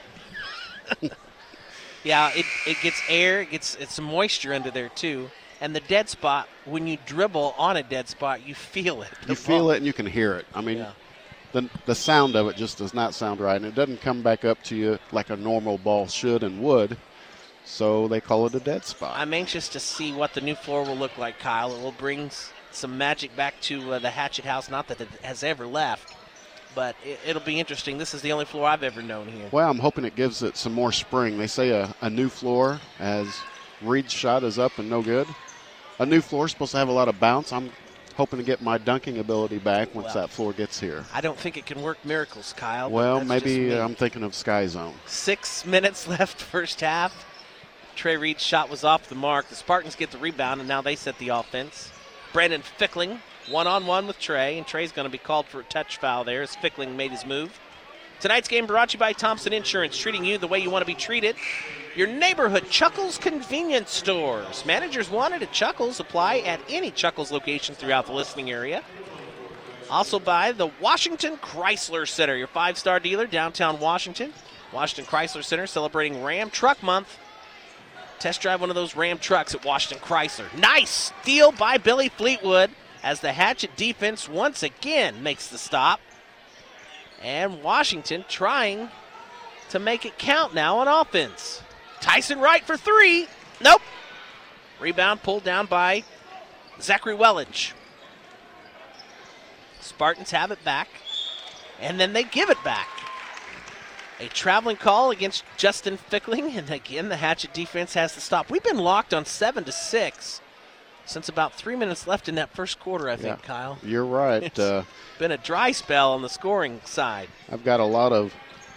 Yeah, it, it gets air, it gets it's some moisture under there too. And the dead spot, when you dribble on a dead spot, you feel it. You feel it and you can hear it. I mean, yeah. the, the sound of it just does not sound right, and it doesn't come back up to you like a normal ball should and would. So they call it a dead spot. I'm anxious to see what the new floor will look like, Kyle. It will bring some magic back to uh, the Hatchet House. Not that it has ever left, but it, it'll be interesting. This is the only floor I've ever known here. Well, I'm hoping it gives it some more spring. They say a, a new floor, as Reed's shot is up and no good. A new floor is supposed to have a lot of bounce. I'm hoping to get my dunking ability back once well, that floor gets here. I don't think it can work miracles, Kyle. Well, maybe I'm thinking of Sky Zone. Six minutes left first half. Trey Reed's shot was off the mark. The Spartans get the rebound, and now they set the offense. Brandon Fickling, one-on-one with Trey, and Trey's going to be called for a touch foul there as Fickling made his move. Tonight's game brought to you by Thompson Insurance, treating you the way you want to be treated. Your neighborhood Chuckles convenience stores. Managers wanted at Chuckles. Apply at any Chuckles location throughout the listening area. Also by the Washington Chrysler Center, your five-star dealer, downtown Washington. Washington Chrysler Center celebrating Ram Truck Month. Test drive one of those Ram trucks at Washington Chrysler. Nice steal by Billy Fleetwood as the Hatchet defense once again makes the stop. And Washington trying to make it count now on offense. Tyson Wright for three. Nope. Rebound pulled down by Zachary Wellage. Spartans have it back, and then they give it back. A traveling call against Justin Fickling, and again the Hatchet defense has to stop. We've been locked on seven to six since about three minutes left in that first quarter, I think, yeah, Kyle. You're right. It's uh, been a dry spell on the scoring side. I've got a lot of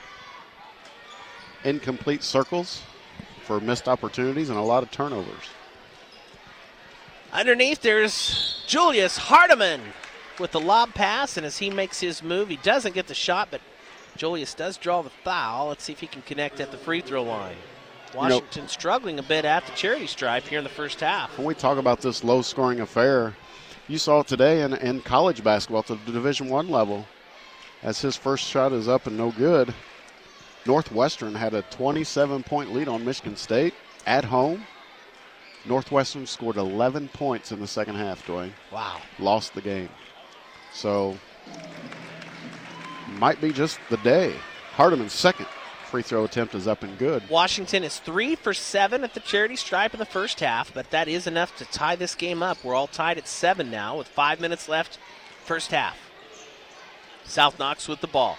incomplete circles for missed opportunities and a lot of turnovers. Underneath, there's Julius Hardiman with the lob pass, and as he makes his move, he doesn't get the shot, but Julius does draw the foul. Let's see if he can connect at the free throw line. Washington you know, struggling a bit at the charity stripe here in the first half. When we talk about this low-scoring affair, you saw it today in, in college basketball at the Division One level. As his first shot is up and no good, Northwestern had a twenty-seven point lead on Michigan State at home. Northwestern scored eleven points in the second half, Dwayne. Wow. Lost the game. So, might be just the day. Hardiman's second free throw attempt is up and good. Washington is three for seven at the charity stripe in the first half, but that is enough to tie this game up. We're all tied at seven now with five minutes left first half. South Knox with the ball.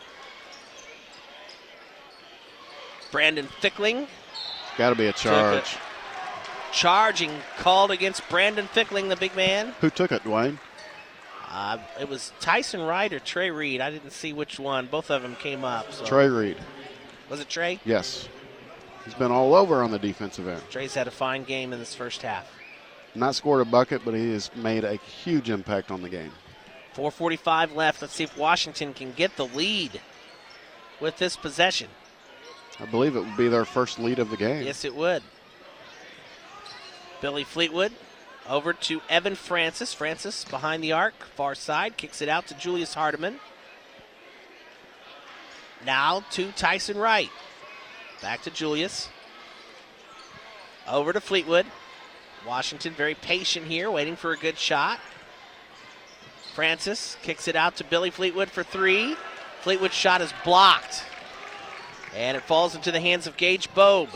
Brandon Fickling. Got to be a charge. Charging called against Brandon Fickling, the big man. Who took it, Dwayne? Uh, it was Tyson Wright or Trey Reed. I didn't see which one. Both of them came up. So. Trey Reed. Was it Trey? Yes. He's been all over on the defensive end. Trey's had a fine game in this first half. Not scored a bucket, but he has made a huge impact on the game. four forty-five left. Let's see if Washington can get the lead with this possession. I believe it would be their first lead of the game. Yes, it would. Billy Fleetwood over to Evan Francis. Francis behind the arc, far side, kicks it out to Julius Hardiman. Now to Tyson Wright. Back to Julius. Over to Fleetwood. Washington very patient here, waiting for a good shot. Francis kicks it out to Billy Fleetwood for three. Fleetwood's shot is blocked. And it falls into the hands of Gage Bobe.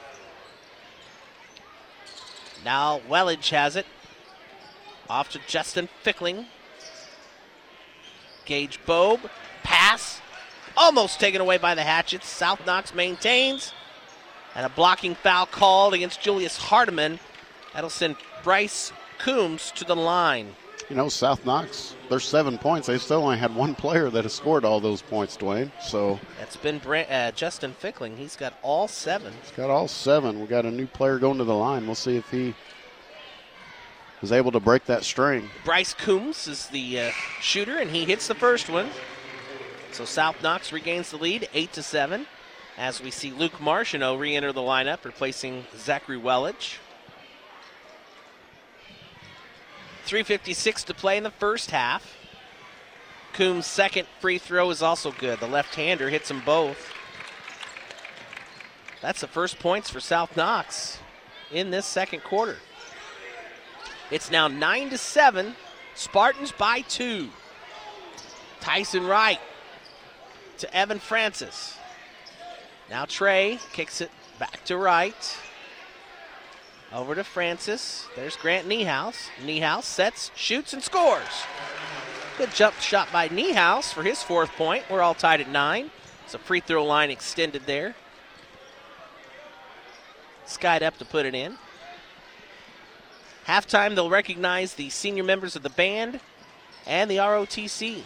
Now Wellage has it. Off to Justin Fickling. Gage Bobe. Pass. Almost taken away by the Hatchets. South Knox maintains. And a blocking foul called against Julius Hardiman. That'll send Bryce Coombs to the line. You know, South Knox, there's seven points. They still only had one player that has scored all those points, Dwayne. So that's been Brand, uh, Justin Fickling. He's got all seven. He's got all seven. We got a new player going to the line. We'll see if he is able to break that string. Bryce Coombs is the uh, shooter, and he hits the first one. So South Knox regains the lead, eight to seven, as we see Luke Martineau re-enter the lineup, replacing Zachary Wellage. three fifty-six to play in the first half. Coombs' second free throw is also good. The left-hander hits them both. That's the first points for South Knox in this second quarter. It's now nine to seven. Spartans by two. Tyson Wright to Evan Francis. Now Trey kicks it back to Wright. Over to Francis. There's Grant Niehaus. Niehaus sets, shoots, and scores. Good jump shot by Niehaus for his fourth point. We're all tied at nine. It's a free throw line extended there. Skied up to put it in. Halftime, they'll recognize the senior members of the band and the R O T C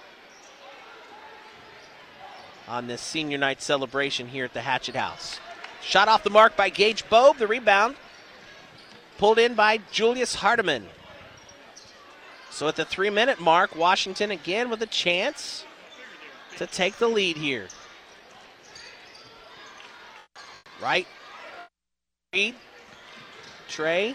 on this senior night celebration here at the Hatchet House. Shot off the mark by Gage Bobe. The rebound pulled in by Julius Hardiman. So at the three-minute mark, Washington again with a chance to take the lead here. Right. Reed. Trey.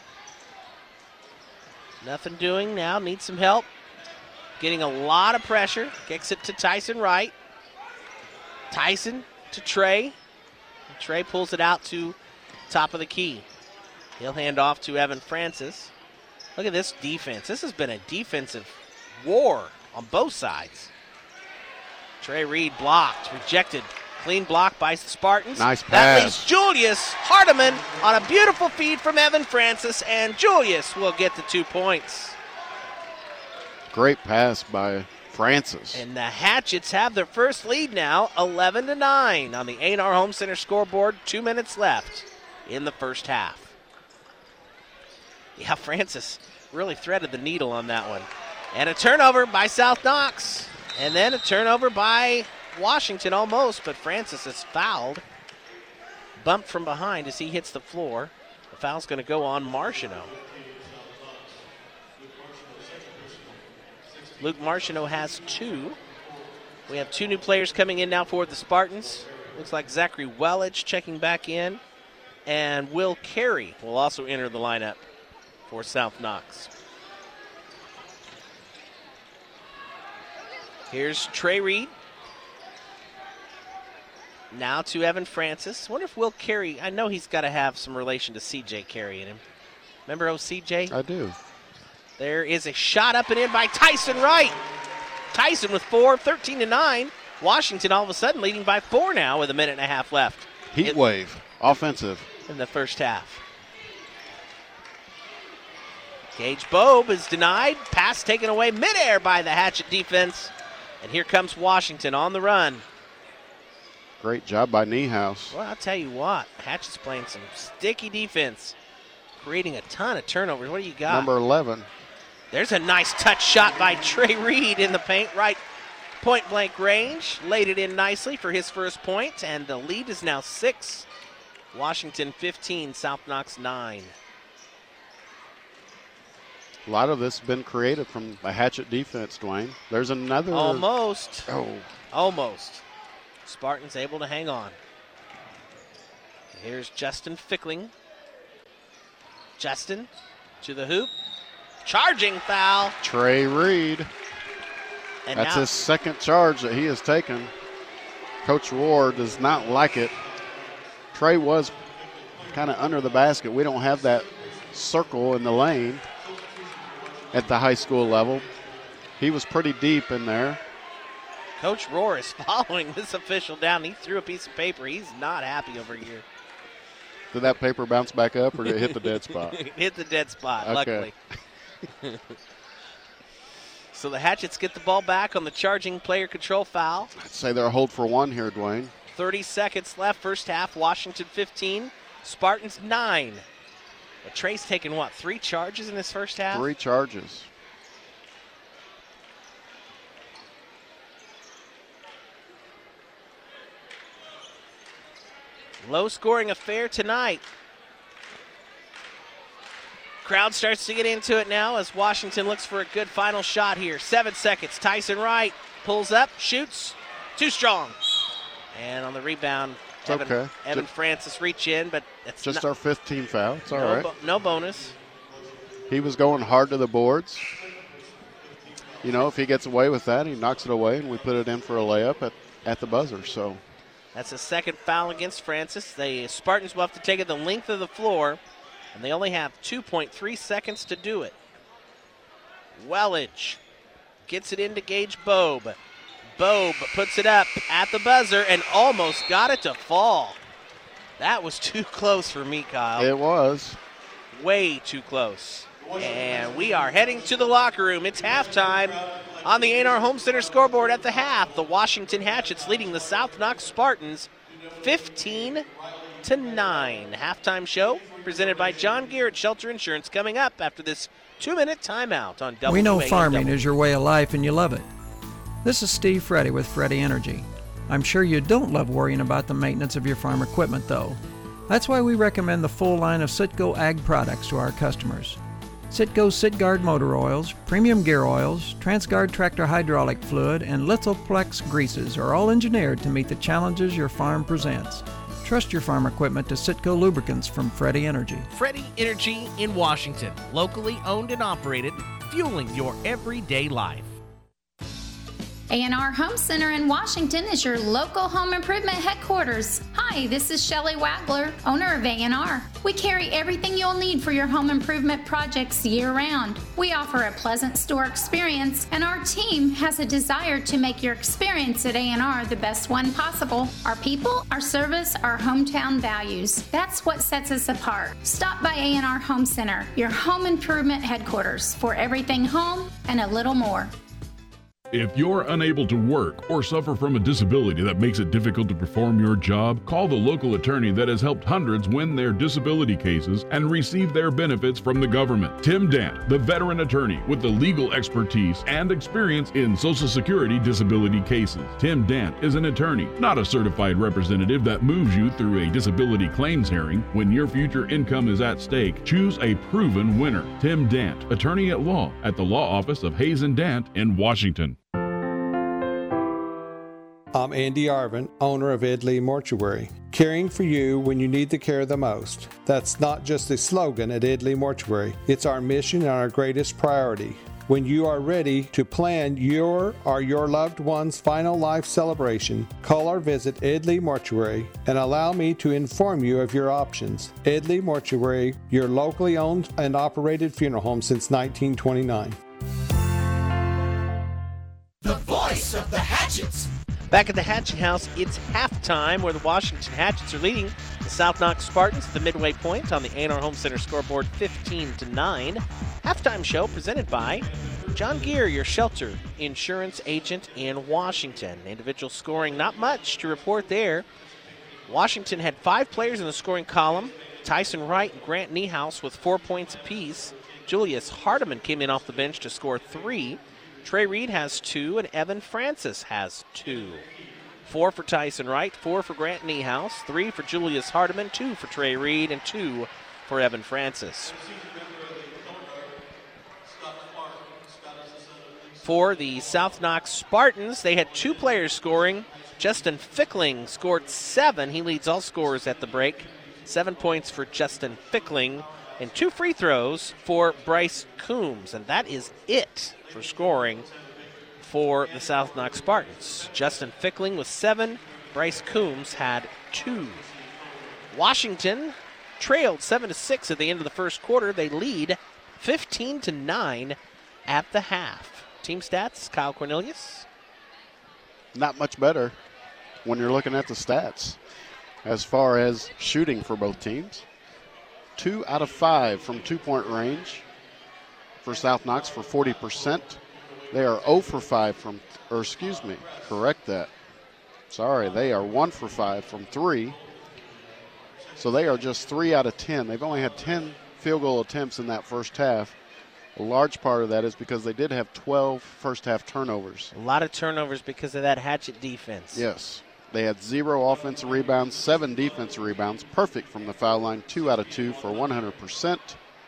Nothing doing now. Needs some help. Getting a lot of pressure. Kicks it to Tyson Wright. Tyson to Trey. Trey pulls it out to top of the key. He'll hand off to Evan Francis. Look at this defense. This has been a defensive war on both sides. Trey Reed blocked, rejected. Clean block by the Spartans. Nice pass. That leaves Julius Hardiman on a beautiful feed from Evan Francis, and Julius will get the two points. Great pass by Francis. And the Hatchets have their first lead now, eleven to nine on the A and R Home Center scoreboard. Two minutes left in the first half. Yeah, Francis really threaded the needle on that one. And a turnover by South Knox. And then a turnover by Washington almost, but Francis is fouled. Bumped from behind as he hits the floor. The foul's going to go on Martineau. Luke Martineau has two. We have two new players coming in now for the Spartans. Looks like Zachary Wellage checking back in. And Will Carey will also enter the lineup for South Knox. Here's Trey Reed. Now to Evan Francis. Wonder if Will Carey, I know he's got to have some relation to C J Carey in him. Remember oh C J? I do. There is a shot up and in by Tyson Wright. Tyson with four, thirteen to nine. Washington all of a sudden leading by four now with a minute and a half left. Heat wave, offensive. In the first half. Gage Bobe is denied. Pass taken away midair by the Hatchet defense. And here comes Washington on the run. Great job by Niehaus. Well, I'll tell you what. Hatchet's playing some sticky defense, creating a ton of turnovers. What do you got? Number eleven. There's a nice touch shot by Trey Reed in the paint, right point blank range. Laid it in nicely for his first point, and the lead is now six. Washington fifteen, South Knox nine. A lot of this has been created from a Hatchet defense, Dwayne. There's another. Almost. Oh. Almost. Spartans able to hang on. Here's Justin Fickling. Justin to the hoop. Charging foul. Trey Reed. And That's now, his second charge that he has taken. Coach Ward does not like it. Trey was kind of under the basket. We don't have that circle in the lane at the high school level. He was pretty deep in there. Coach Rohr is following this official down. He threw a piece of paper. He's not happy over here. Did that paper bounce back up or did it hit the dead spot? It hit the dead spot, Okay. luckily. So the Hatchets get the ball back on the charging player control foul. I'd say they're a hold for one here, Dwayne. thirty seconds left, first half. Washington fifteen, Spartans nine. But Trey's taken, what, three charges in this first half? Three charges. Low-scoring affair tonight. Crowd starts to get into it now as Washington looks for a good final shot here. Seven seconds. Tyson Wright pulls up, shoots. Too strong. And on the rebound, It's Evan, okay. Evan Just- Francis reach in, but it's Just not, our fifteenth foul. It's all no, right. bo- no bonus. He was going hard to the boards. You know, if he gets away with that, he knocks it away, and we put it in for a layup at, at the buzzer. So That's a second foul against Francis. The Spartans will have to take it the length of the floor, and they only have two point three seconds to do it. Wellage gets it into Gage Bobe. Bobe puts it up at the buzzer and almost got it to fall. That was too close for me, Kyle. it was. Way too close. And we are heading to the locker room. It's halftime on the A and R Home Center scoreboard at the half. The Washington Hatchets leading the South Knox Spartans fifteen to nine. Halftime show presented by John Garrett Shelter Insurance coming up after this two-minute timeout on W A M W. We know farming is your way of life and you love it. This is Steve Freddy with Freddy Energy. I'm sure you don't love worrying about the maintenance of your farm equipment though. That's why we recommend the full line of Citgo Ag products to our customers. Citgo Citguard motor oils, premium gear oils, Transguard tractor hydraulic fluid, and Lithoplex greases are all engineered to meet the challenges your farm presents. Trust your farm equipment to Citgo lubricants from Freddy Energy. Freddy Energy in Washington, locally owned and operated, fueling your everyday life. A and R Home Center in Washington is your local home improvement headquarters. Hi, this is Shelley Wagler, owner of A and R. We carry everything you'll need for your home improvement projects year-round. We offer a pleasant store experience, and our team has a desire to make your experience at A and R the best one possible. Our people, our service, our hometown values. That's what sets us apart. Stop by A and R Home Center, your home improvement headquarters, for everything home and a little more. If you're unable to work or suffer from a disability that makes it difficult to perform your job, call the local attorney that has helped hundreds win their disability cases and receive their benefits from the government. Tim Dant, the veteran attorney with the legal expertise and experience in Social Security disability cases. Tim Dant is an attorney, not a certified representative that moves you through a disability claims hearing. When your future income is at stake, choose a proven winner. Tim Dant, attorney at law at the law office of Hayes and Dant in Washington. I'm Andy Arvin, owner of Ed Lee Mortuary. Caring for you when you need the care the most. That's not just a slogan at Ed Lee Mortuary. It's our mission and our greatest priority. When you are ready to plan your or your loved one's final life celebration, call or visit Ed Lee Mortuary and allow me to inform you of your options. Ed Lee Mortuary, your locally owned and operated funeral home since nineteen twenty-nine. The voice of the Hatchets. Back at the Hatchet House, it's halftime where the Washington Hatchets are leading the South Knox Spartans at the midway point on the A and R Home Center scoreboard fifteen to nine. Halftime show presented by John Gear, your shelter insurance agent in Washington. Individual scoring, not much to report there. Washington had five players in the scoring column. Tyson Wright and Grant Niehaus with four points apiece. Julius Hardiman came in off the bench to score three. Trey Reed has two, and Evan Francis has two. Four for Tyson Wright, four for Grant Niehaus, three for Julius Hardiman, two for Trey Reed, and two for Evan Francis. For the South Knox Spartans, they had two players scoring. Justin Fickling scored seven. He leads all scorers at the break. Seven points for Justin Fickling. and two free throws for Bryce Coombs. And that is it for scoring for the South Knox Spartans. Justin Fickling with seven. Bryce Coombs had two. Washington trailed seven to six at the end of the first quarter. They lead fifteen to nine at the half. Team stats, Kyle Cornelius. Not much better when you're looking at the stats as far as shooting for both teams. Two out of five from two-point range for South Knox for forty percent. They are zero for five from, or excuse me, correct that. Sorry, they are one for five from three. So they are just three out of ten. They've only had ten field goal attempts in that first half. A large part of that is because they did have twelve first half turnovers. A lot of turnovers because of that Hatchet defense. Yes. They had zero offensive rebounds, seven defensive rebounds, perfect from the foul line, two out of two for one hundred percent.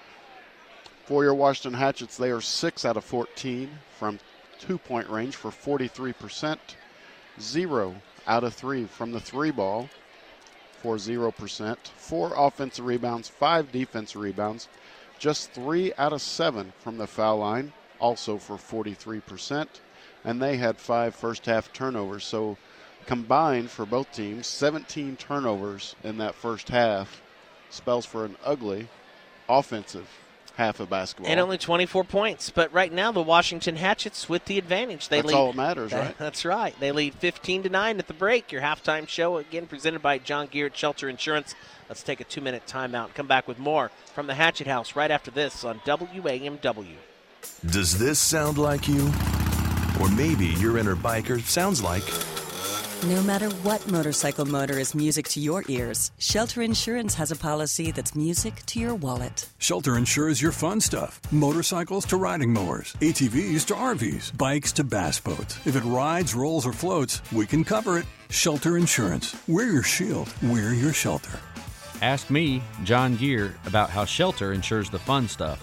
For your Washington Hatchets, they are six out of fourteen from two-point range for forty-three percent. Zero out of three from the three ball for zero percent. Four offensive rebounds, five defensive rebounds. Just three out of seven from the foul line, also for forty-three percent. And they had five first-half turnovers. So combined for both teams, seventeen turnovers in that first half spells for an ugly offensive half of basketball. And only twenty-four points. But right now, the Washington Hatchets with the advantage. They That's lead, all that matters, that, right? That's right. They lead fifteen to nine at the break. Your halftime show, again, presented by John Gear Shelter Insurance. Let's take a two-minute timeout and come back with more from the Hatchet House right after this on W A M W. Does this sound like you? Or maybe your inner biker sounds like... No matter what motorcycle motor is music to your ears, Shelter Insurance has a policy that's music to your wallet. Shelter insures your fun stuff. Motorcycles to riding mowers, A T Vs to R Vs, bikes to bass boats. If it rides, rolls, or floats, we can cover it. Shelter Insurance. We're your shield. We're your shelter. Ask me, John Gear, about how Shelter insures the fun stuff.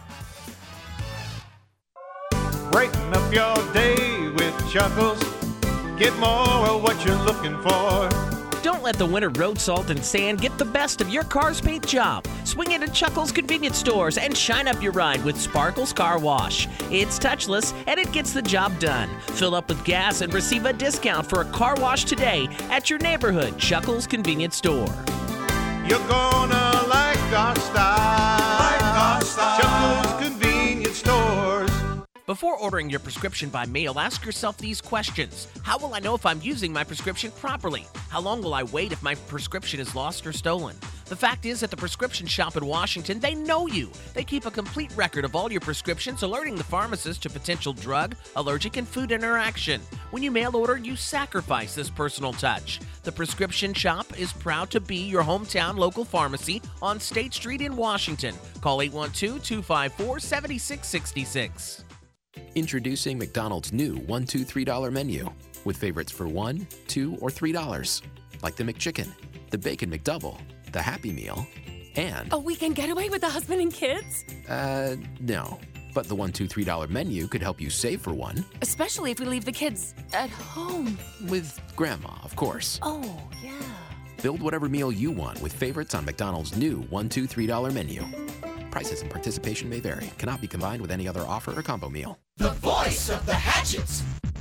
Breaking up your day with Chuckles. Get more of what you're looking for. Don't let the winter road salt and sand get the best of your car's paint job. Swing into Chuckles convenience stores and shine up your ride with Sparkles Car Wash. It's touchless and it gets the job done. Fill up with gas and receive a discount for a car wash today at your neighborhood Chuckles convenience store. You're gonna like our style. Like our style. Chuckles convenience stores. Before ordering your prescription by mail, ask yourself these questions. How will I know if I'm using my prescription properly? How long will I wait if my prescription is lost or stolen? The fact is, at the prescription shop in Washington, they know you. They keep a complete record of all your prescriptions, alerting the pharmacist to potential drug, allergic, and food interaction. When you mail order, you sacrifice this personal touch. The prescription shop is proud to be your hometown local pharmacy on State Street in Washington. Call eight one two, two five four, seven six six six. Introducing McDonald's new one two three dollar menu with favorites for one, two, or three dollars, like the McChicken, the Bacon McDouble, the Happy Meal, and A weekend getaway with the husband and kids? uh, no. But the one two three dollar menu could help you save for one Especially if we leave the kids at home. with Grandma, of course. Oh, yeah. Build whatever meal you want with favorites on McDonald's new one two three dollar menu. Prices and participation may vary. Cannot be combined with any other offer or combo meal. The voice of the Hatchets.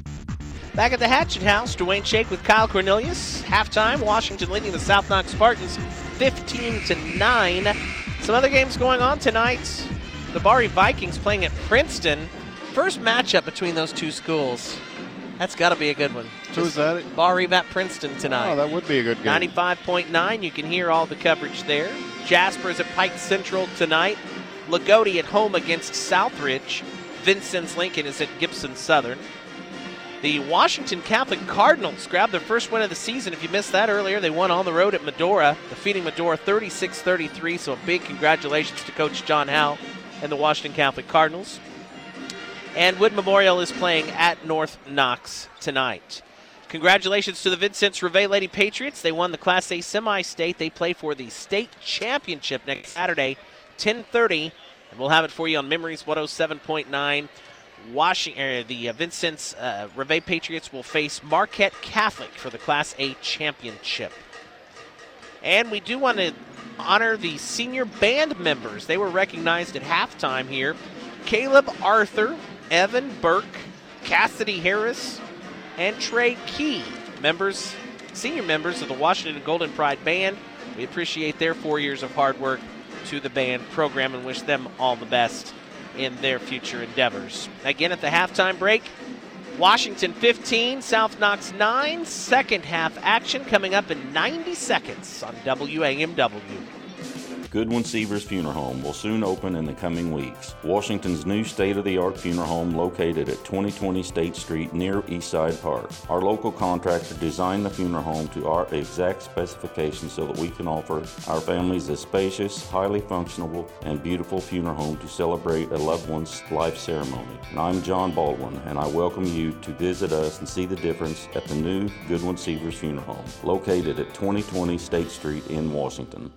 Back at the Hatchet House, Dwayne Shake with Kyle Cornelius. Halftime, Washington leading the South Knox Spartans fifteen to nine. Some other games going on tonight. The Bari Vikings playing at Princeton. First matchup between those two schools. That's got to be a good one. Who's that? Bari at Princeton tonight. Oh, that would be a good game. ninety-five point nine, you can hear all the coverage there. Jasper's at Pike Central tonight. Lagodi at home against Southridge. Vincennes Lincoln is at Gibson Southern. The Washington Catholic Cardinals grabbed their first win of the season. If you missed that earlier, they won on the road at Medora, defeating Medora thirty-six thirty-three. So a big congratulations to Coach John Howe and the Washington Catholic Cardinals. And Wood Memorial is playing at North Knox tonight. Congratulations to the Vincennes Reveille Lady Patriots. They won the Class A semi-state. They play for the state championship next Saturday, ten thirty. And we'll have it for you on Memories one oh seven point nine. Washington, er, the uh, Vincennes uh, Reveille Patriots will face Marquette Catholic for the Class A championship. And we do want to honor the senior band members. They were recognized at halftime here. Caleb Arthur, Evan Burke, Cassidy Harris, and Trey Key, members, senior members of the Washington Golden Pride Band. We appreciate their four years of hard work to the band program and wish them all the best in their future endeavors. Again, at the halftime break, Washington fifteen, South Knox nine. Second half action coming up in ninety seconds on W A M W. Goodwin Sievers Funeral Home will soon open in the coming weeks. Washington's new state-of-the-art funeral home located at twenty twenty State Street near Eastside Park. Our local contractor designed the funeral home to our exact specifications so that we can offer our families a spacious, highly functional, and beautiful funeral home to celebrate a loved one's life ceremony. And I'm John Baldwin, and I welcome you to visit us and see the difference at the new Goodwin Sievers Funeral Home, located at twenty twenty State Street in Washington.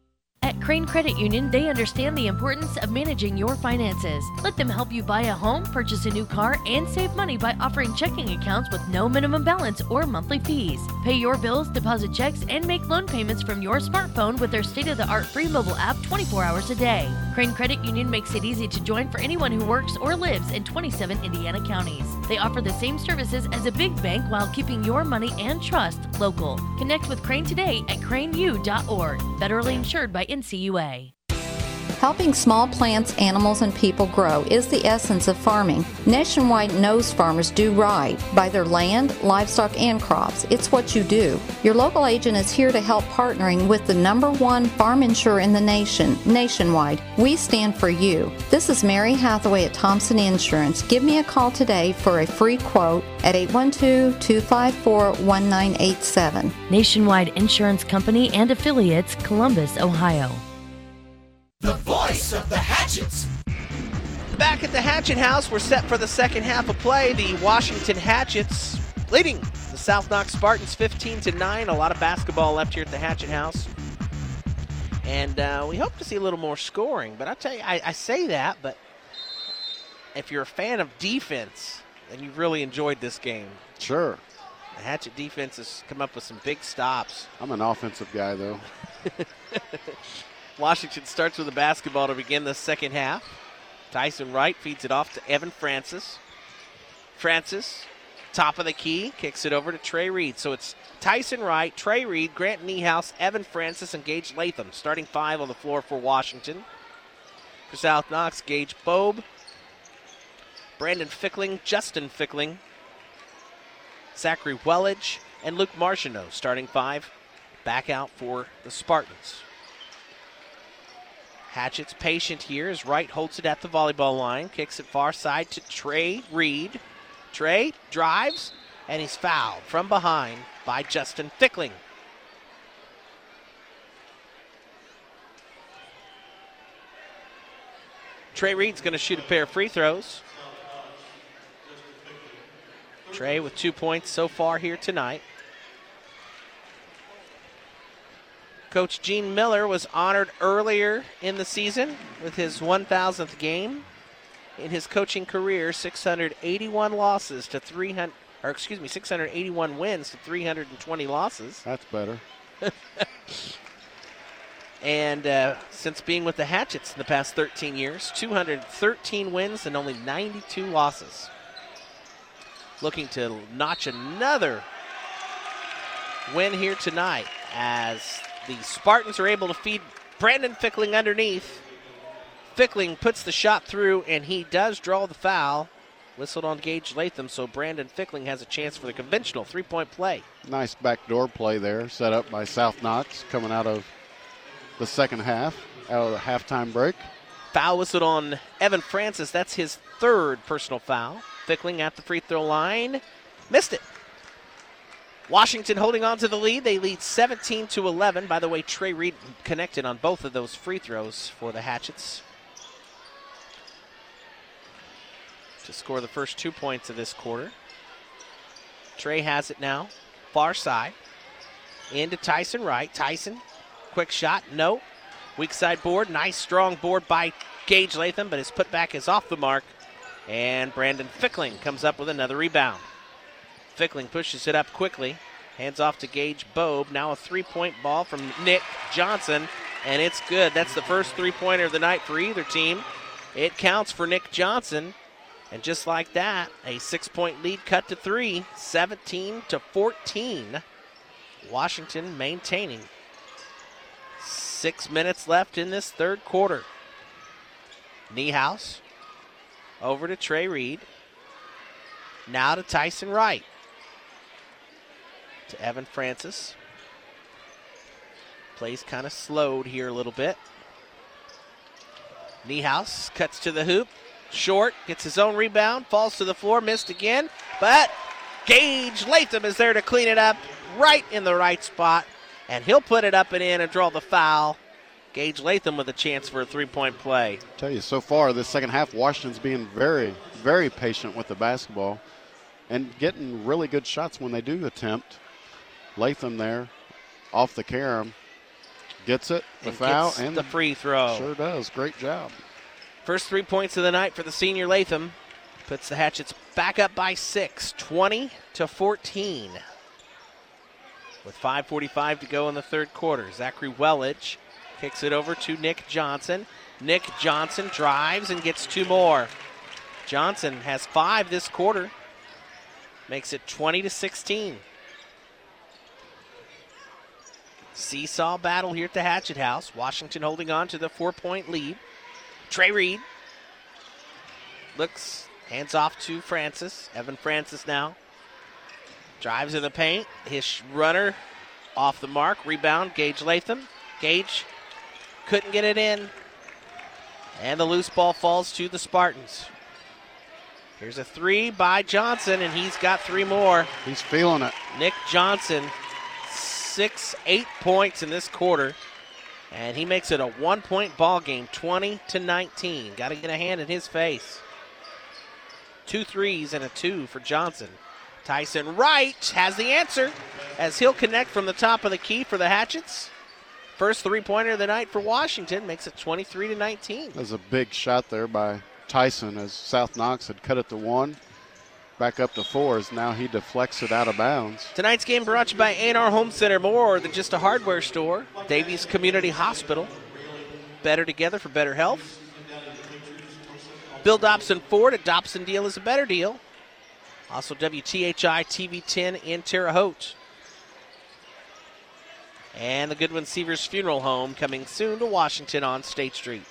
At Crane Credit Union, they understand the importance of managing your finances. Let them help you buy a home, purchase a new car, and save money by offering checking accounts with no minimum balance or monthly fees. Pay your bills, deposit checks, and make loan payments from your smartphone with their state-of-the-art free mobile app twenty-four hours a day. Crane Credit Union makes it easy to join for anyone who works or lives in twenty-seven Indiana counties. They offer the same services as a big bank while keeping your money and trust local. Connect with Crane today at crane u dot org. Federally insured by N C U A. Helping small plants, animals, and people grow is the essence of farming. Nationwide knows farmers do right by their land, livestock, and crops. It's what you do. Your local agent is here to help, partnering with the number one farm insurer in the nation, Nationwide. We stand for you. This is Mary Hathaway at Thompson Insurance. Give me a call today for a free quote at eight one two, two five four, one nine eight seven. Nationwide Insurance Company and Affiliates, Columbus, Ohio. The voice of the Hatchets. Back at the Hatchet House, we're set for the second half of play. The Washington Hatchets leading the South Knox Spartans fifteen to nine. A lot of basketball left here at the Hatchet House. And uh, we hope to see a little more scoring. But I tell you, I, I say that, but if you're a fan of defense, then you've really enjoyed this game. Sure. The Hatchet defense has come up with some big stops. I'm an offensive guy, though. Washington starts with the basketball to begin the second half. Tyson Wright feeds it off to Evan Francis. Francis, top of the key, kicks it over to Trey Reed. So it's Tyson Wright, Trey Reed, Grant Niehaus, Evan Francis, and Gage Latham. Starting five on the floor for Washington. For South Knox, Gage Bobe, Brandon Fickling, Justin Fickling, Zachary Wellage, and Luke Martineau. Starting five back out for the Spartans. Hatchet's patient here as Wright holds it at the volleyball line. Kicks it far side to Trey Reed. Trey drives, and he's fouled from behind by Justin Fickling. Trey Reed's going to shoot a pair of free throws. Trey with two points so far here tonight. Coach Gene Miller was honored earlier in the season with his one thousandth game in his coaching career. six hundred eighty-one losses to three hundred, or excuse me, six hundred eighty-one wins to three hundred twenty losses. That's better. And uh, since being with the Hatchets in the past thirteen years, two hundred thirteen wins and only ninety-two losses. Looking to notch another win here tonight as the Spartans are able to feed Brandon Fickling underneath. Fickling puts the shot through, and he does draw the foul. Whistled on Gage Latham, so Brandon Fickling has a chance for the conventional three-point play. Nice backdoor play there, set up by South Knox coming out of the second half, out of the halftime break. Foul whistled on Evan Francis. That's his third personal foul. Fickling at the free throw line. Missed it. Washington holding on to the lead. They lead seventeen to eleven. By the way, Trey Reed connected on both of those free throws for the Hatchets to score the first two points of this quarter. Trey has it now. Far side. Into Tyson Wright. Tyson, quick shot. No. Weak side board. Nice strong board by Gage Latham, but his putback is off the mark. And Brandon Fickling comes up with another rebound. Fickling pushes it up quickly. Hands off to Gage Bobe. Now a three-point ball from Nick Johnson. and it's good. That's the first three-pointer of the night for either team. It counts for Nick Johnson. And just like that, a six-point lead cut to three, seventeen to fourteen. Washington maintaining. Six minutes left in this third quarter. Niehaus over to Trey Reed. Now to Tyson Wright. To Evan Francis. Plays kind of slowed here a little bit. Niehaus cuts to the hoop. Short, gets his own rebound, falls to the floor, missed again. But Gage Latham is there to clean it up right in the right spot. And he'll put it up and in and draw the foul. Gage Latham with a chance for a three-point play. I tell you, so far this second half, Washington's being very, very patient with the basketball and getting really good shots when they do attempt. Latham there, off the carom, gets it, the and foul, and the free throw. Sure does. Great job. First three points of the night for the senior Latham. Puts the Hatchets back up by six, twenty to fourteen. With five forty-five to go in the third quarter. Zachary Welledge kicks it over to Nick Johnson. Nick Johnson drives and gets two more. Johnson has five this quarter. Makes it twenty to sixteen. Seesaw battle here at the Hatchet House. Washington holding on to the four-point lead. Trey Reed looks, hands off to Francis. Evan Francis now drives in the paint. His runner off the mark. Rebound, Gage Latham. Gage couldn't get it in. And the loose ball falls to the Spartans. Here's a three by Johnson, and he's got three more. He's feeling it. Nick Johnson, six, eight points in this quarter. And he makes it a one-point ball game, twenty to nineteen. Got to get a hand in his face. Two threes and a two for Johnson. Tyson Wright has the answer as he'll connect from the top of the key for the Hatchets. First three-pointer of the night for Washington makes it twenty-three to nineteen. That was a big shot there by Tyson as South Knox had cut it to one. Back up to four as now he deflects it out of bounds. Tonight's game brought to you by A and R Home Center. More than just a hardware store. Davies Community Hospital. Better together for better health. Bill Dobson Ford. A Dobson deal is a better deal. Also W T H I T V ten in Terre Haute. And the Goodwin Seavers Funeral Home coming soon to Washington on State Street.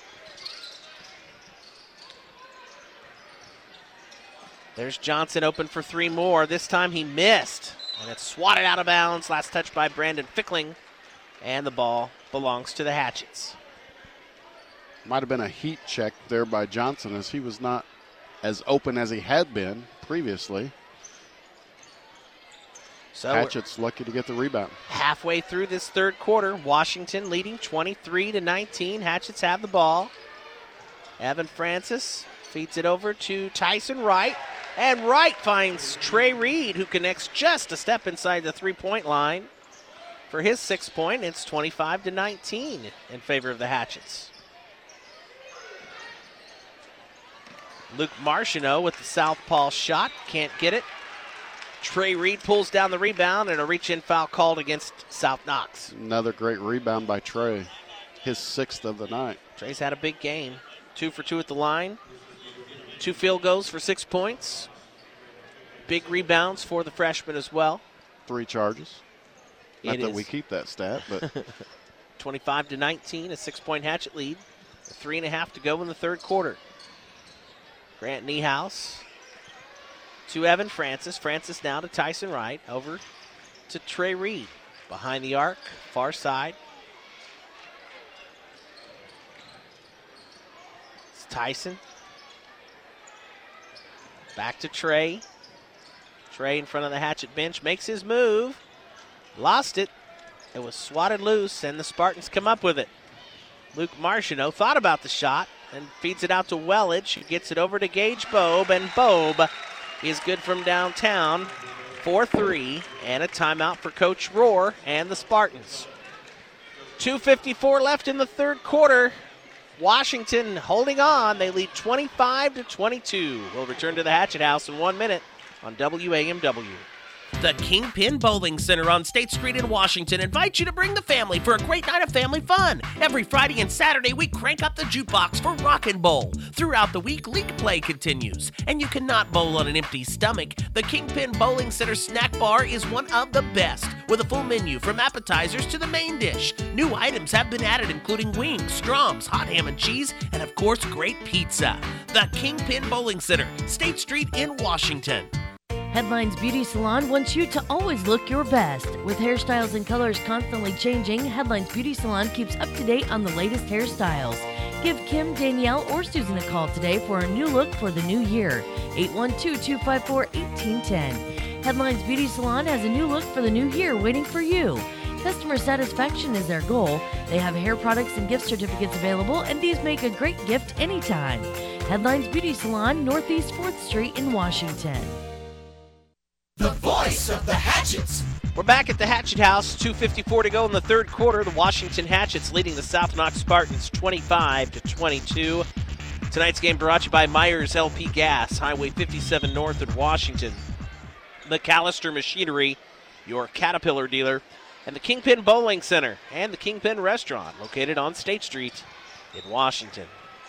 There's Johnson open for three more. This time he missed. And it's swatted out of bounds. Last touch by Brandon Fickling. And the ball belongs to the Hatchets. Might have been a heat check there by Johnson as he was not as open as he had been previously. So Hatchets lucky to get the rebound. Halfway through this third quarter, Washington leading twenty-three to nineteen. Hatchets have the ball. Evan Francis feeds it over to Tyson Wright. And Wright finds Trey Reed, who connects just a step inside the three-point line. For his sixth point, it's twenty-five to nineteen in favor of the Hatchets. Luke Marchino with the southpaw shot. Can't get it. Trey Reed pulls down the rebound, and a reach-in foul called against South Knox. Another great rebound by Trey. His sixth of the night. Trey's had a big game. Two for two at the line. Two field goals for six points. Big rebounds for the freshman as well. Three charges. Not It that is. we keep that stat, but twenty-five to nineteen, a six-point Hatchet lead. Three and a half to go in the third quarter. Grant Niehaus to Evan Francis. Francis now to Tyson Wright. Over to Trey Reed. Behind the arc, far side. It's Tyson. Back to Trey. Trey in front of the Hatchet bench. Makes his move. Lost it. It was swatted loose, and the Spartans come up with it. Luke Marchino thought about the shot and feeds it out to Welledge, who gets it over to Gage Bobe, and Bobe is good from downtown for three, and a timeout for Coach Rohr and the Spartans. two fifty-four left in the third quarter. Washington holding on. They lead twenty-five to twenty-two. We'll return to the Hatchet House in one minute on W A M W. The Kingpin Bowling Center on State Street in Washington invites you to bring the family for a great night of family fun. Every Friday and Saturday, we crank up the jukebox for rock and bowl. Throughout the week, league play continues, and you cannot bowl on an empty stomach. The Kingpin Bowling Center snack bar is one of the best, with a full menu from appetizers to the main dish. New items have been added, including wings, stroms, hot ham and cheese, and of course, great pizza. The Kingpin Bowling Center, State Street in Washington. Headlines Beauty Salon wants you to always look your best. With hairstyles and colors constantly changing, Headlines Beauty Salon keeps up to date on the latest hairstyles. Give Kim, Danielle, or Susan a call today for a new look for the new year. eight one two, two five four, one eight one zero. Headlines Beauty Salon has a new look for the new year waiting for you. Customer satisfaction is their goal. They have hair products and gift certificates available, and these make a great gift anytime. Headlines Beauty Salon, Northeast fourth Street in Washington. The voice of the Hatchets. We're back at the Hatchet House. two fifty-four to go in the third quarter. The Washington Hatchets leading the South Knox Spartans twenty-five to twenty-two. Tonight's game brought to you by Myers L P Gas, Highway fifty-seven North in Washington. McAllister Machinery, your Caterpillar dealer, and the Kingpin Bowling Center and the Kingpin Restaurant, located on State Street in Washington.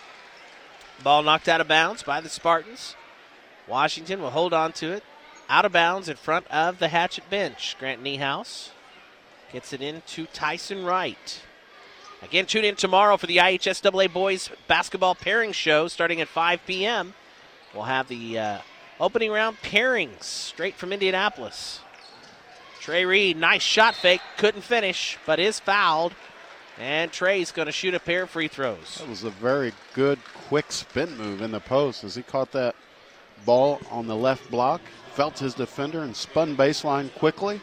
Ball knocked out of bounds by the Spartans. Washington will hold on to it. Out of bounds in front of the Hatchet bench. Grant Niehaus gets it in to Tyson Wright. Again, tune in tomorrow for the I H S double A Boys Basketball Pairing Show starting at five p.m. We'll have the uh, opening round pairings straight from Indianapolis. Trey Reed, nice shot fake, couldn't finish, but is fouled. And Trey's going to shoot a pair of free throws. That was a very good, quick spin move in the post as he caught that ball on the left block. Felt his defender and spun baseline quickly.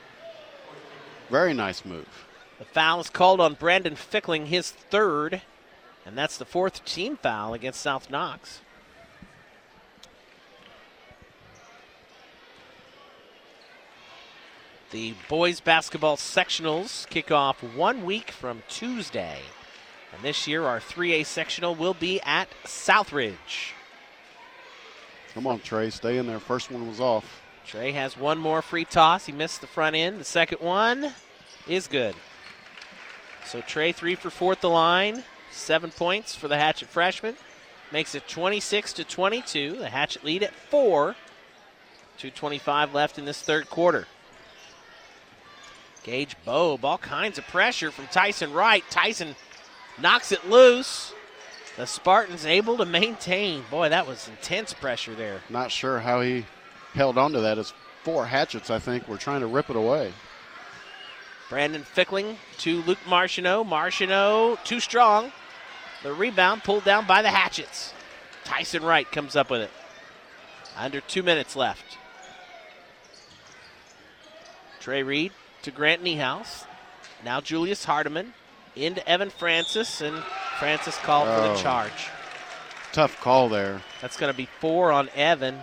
Very nice move. The foul is called on Brandon Fickling, his third, and that's the fourth team foul against South Knox. The boys basketball sectionals kick off one week from Tuesday, and this year our three A sectional will be at Southridge. Come on, Trey, stay in there. First one was off. Trey has one more free toss. He missed the front end. The second one is good. So Trey three for four at the line. Seven points for the Hatchet freshman. Makes it twenty-six to twenty-two. The Hatchet lead at four. two twenty-five left in this third quarter. Gage Bobe, all kinds of pressure from Tyson Wright. Tyson knocks it loose. The Spartans able to maintain. Boy, that was intense pressure there. Not sure how he held on to that. As four Hatchets, I think, were trying to rip it away. Brandon Fickling to Luke Martineau. Martineau too strong. The rebound pulled down by the Hatchets. Tyson Wright comes up with it. Under two minutes left. Trey Reed to Grant Niehaus. Now Julius Hardiman into Evan Francis, and Francis called oh. for the charge. Tough call there. That's going to be four on Evan.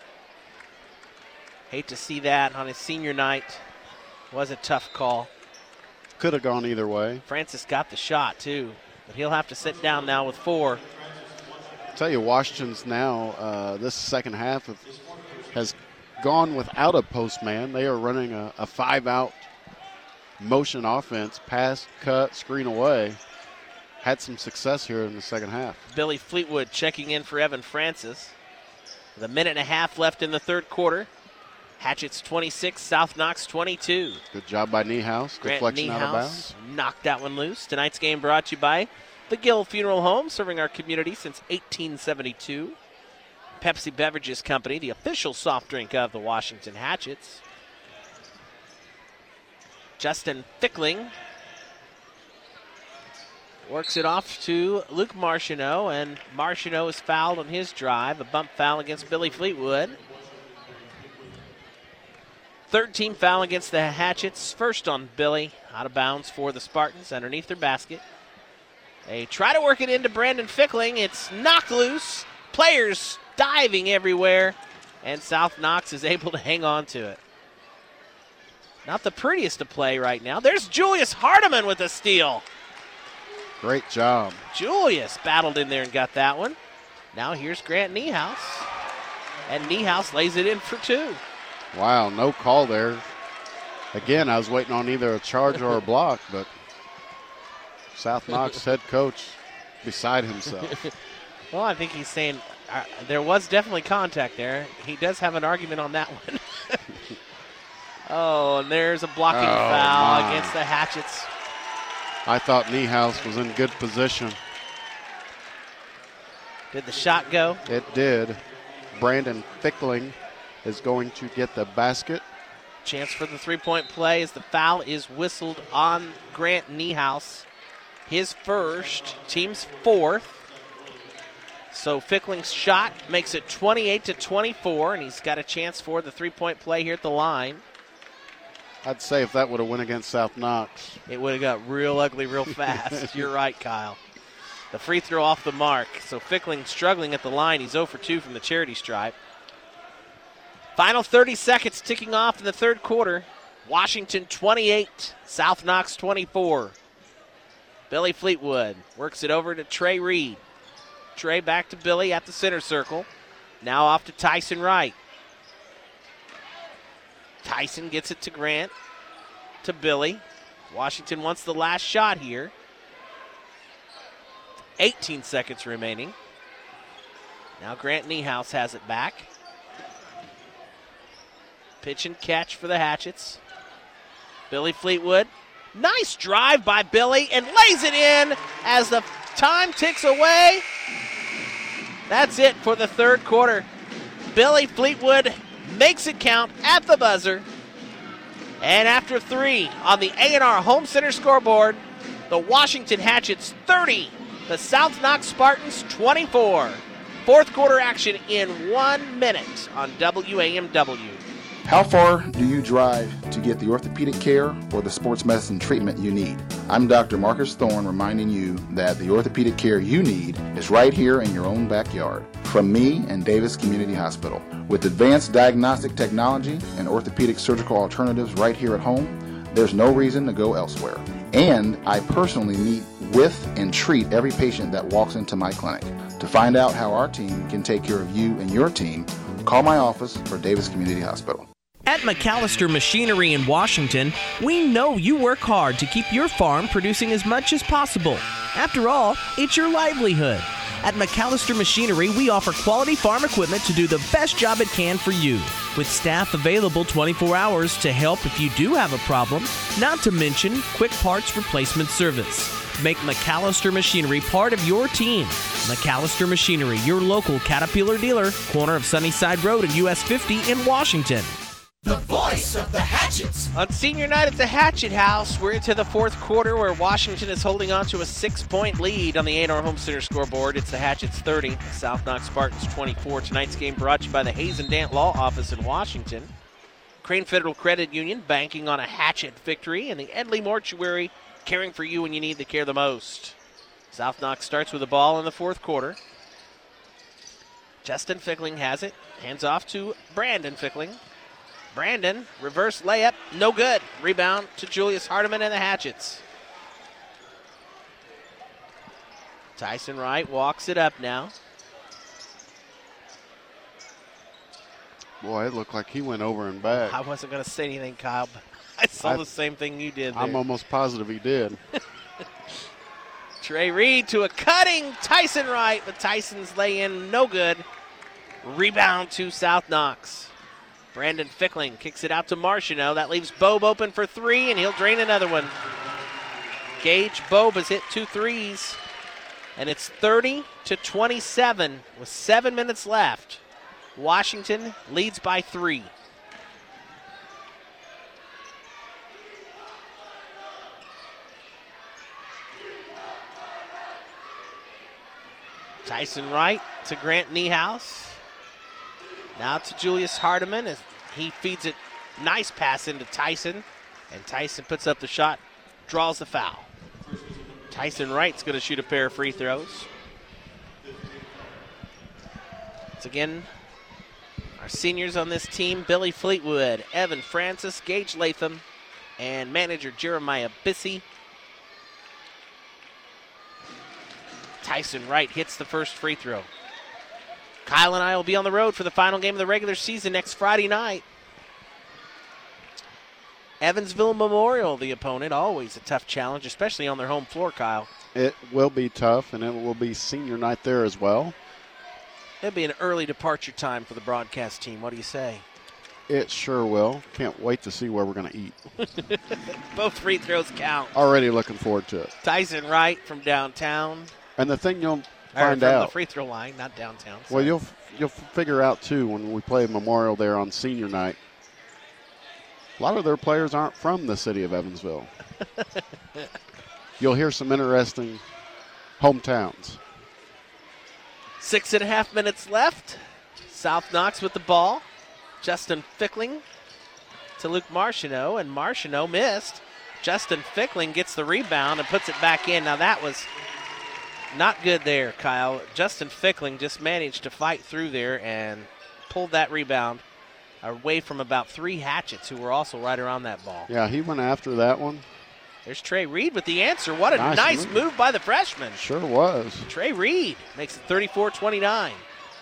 Hate to see that on his senior night. Was a tough call. Could have gone either way. Francis got the shot, too, but he'll have to sit down now with four. I'll tell you, Washington's now, uh, this second half of, has gone without a post man. They are running a, a five-out motion offense, pass, cut, screen away. Had some success here in the second half. Billy Fleetwood checking in for Evan Francis. With a minute and a half left in the third quarter. Hatchets twenty-six, South Knox twenty-two. Good job by Niehaus. Grant Deflection Niehaus out of bounds. Knocked that one loose. Tonight's game brought to you by the Gill Funeral Home, serving our community since eighteen seventy-two. Pepsi Beverages Company, the official soft drink of the Washington Hatchets. Justin Fickling works it off to Luke Martineau, and Martineau is fouled on his drive. A bump foul against Billy Fleetwood. Third team foul against the Hatchets. First on Billy, out of bounds for the Spartans underneath their basket. They try to work it into Brandon Fickling. It's knocked loose. Players diving everywhere, and South Knox is able to hang on to it. Not the prettiest to play right now. There's Julius Hardiman with a steal. Great job. Julius battled in there and got that one. Now here's Grant Niehaus. And Niehaus lays it in for two. Wow, no call there. Again, I was waiting on either a charge or a block, but South Knox head coach beside himself. Well, I think he's saying uh, there was definitely contact there. He does have an argument on that one. Oh, and there's a blocking Oh, foul my. against the Hatchets. I thought Niehaus was in good position. Did the shot go? It did. Brandon Fickling is going to get the basket. Chance for the three-point play as the foul is whistled on Grant Niehaus. His first, team's fourth. So Fickling's shot makes it twenty-eight to twenty-four, and he's got a chance for the three-point play here at the line. I'd say if that would have went against South Knox. It would have got real ugly real fast. You're right, Kyle. The free throw off the mark. So Fickling struggling at the line. He's zero for two from the charity stripe. Final thirty seconds ticking off in the third quarter. Washington twenty-eight, South Knox twenty-four. Billy Fleetwood works it over to Trey Reed. Trey back to Billy at the center circle. Now off to Tyson Wright. Tyson gets it to Grant, to Billy. Washington wants the last shot here. eighteen seconds remaining. Now Grant Niehaus has it back. Pitch and catch for the Hatchets. Billy Fleetwood. Nice drive by Billy and lays it in as the time ticks away. That's it for the third quarter. Billy Fleetwood makes it count at the buzzer. And after three on the A and R Home Center scoreboard, the Washington Hatchets thirty, the South Knox Spartans twenty-four. Fourth quarter action in one minute on W A M W. How far do you drive to get the orthopedic care or the sports medicine treatment you need? I'm Doctor Marcus Thorne reminding you that the orthopedic care you need is right here in your own backyard. From me and Davis Community Hospital. With advanced diagnostic technology and orthopedic surgical alternatives right here at home, there's no reason to go elsewhere. And I personally meet with and treat every patient that walks into my clinic. To find out how our team can take care of you and your team, call my office for Davis Community Hospital. At McAllister Machinery in Washington, we know you work hard to keep your farm producing as much as possible. After all, it's your livelihood. At McAllister Machinery, we offer quality farm equipment to do the best job it can for you, with staff available twenty-four hours to help if you do have a problem, not to mention quick parts replacement service. Make McAllister Machinery part of your team. McAllister Machinery, your local Caterpillar dealer, corner of Sunnyside Road and U S fifty in Washington. The voice of the Hatchets. On senior night at the Hatchet House, we're into the fourth quarter where Washington is holding on to a six-point lead on the A and R Home Center scoreboard. It's the Hatchets thirty, South Knox Spartans twenty-four. Tonight's game brought to you by the Hayes and Dant Law Office in Washington. Crane Federal Credit Union banking on a Hatchet victory, and the Edley Mortuary caring for you when you need the care the most. South Knox starts with the ball in the fourth quarter. Justin Fickling has it. Hands off to Brandon Fickling. Brandon, reverse layup, no good. Rebound to Julius Hardiman and the Hatchets. Tyson Wright walks it up now. Boy, it looked like he went over and back. I wasn't going to say anything, Kyle, but I saw I, the same thing you did there. I'm almost positive he did. Trey Reed to a cutting Tyson Wright, but Tyson's lay-in no good. Rebound to South Knox. Brandon Fickling kicks it out to Martineau. That leaves Bobe open for three, and he'll drain another one. Gage Bobe has hit two threes, and it's thirty to twenty-seven with seven minutes left. Washington leads by three. Tyson Wright to Grant Niehaus. Now to Julius Hardiman as he feeds it. Nice pass into Tyson. And Tyson puts up the shot, draws the foul. Tyson Wright's going to shoot a pair of free throws. It's again our seniors on this team, Billy Fleetwood, Evan Francis, Gage Latham, and manager Jeremiah Bissey. Tyson Wright hits the first free throw. Kyle and I will be on the road for the final game of the regular season next Friday night. Evansville Memorial, the opponent, always a tough challenge, especially on their home floor, Kyle. It will be tough, and it will be senior night there as well. It'll be an early departure time for the broadcast team. What do you say? It sure will. Can't wait to see where we're going to eat. Both free throws count. Already looking forward to it. Tyson Wright from downtown. And the thing you'll Or find from out. the free throw line, not downtown. Well, sorry. you'll you'll figure out too when we play Memorial there on senior night. A lot of their players aren't from the city of Evansville. You'll hear some interesting hometowns. Six and a half minutes left. South Knox with the ball. Justin Fickling to Luke Martineau, and Martineau missed. Justin Fickling gets the rebound and puts it back in. Now that was not good there, Kyle. Justin Fickling just managed to fight through there and pulled that rebound away from about three Hatchets who were also right around that ball. Yeah, he went after that one. There's Trey Reed with the answer. What a nice, Nice move. move. by the freshman. Sure was. Trey Reed makes it thirty-four twenty-nine.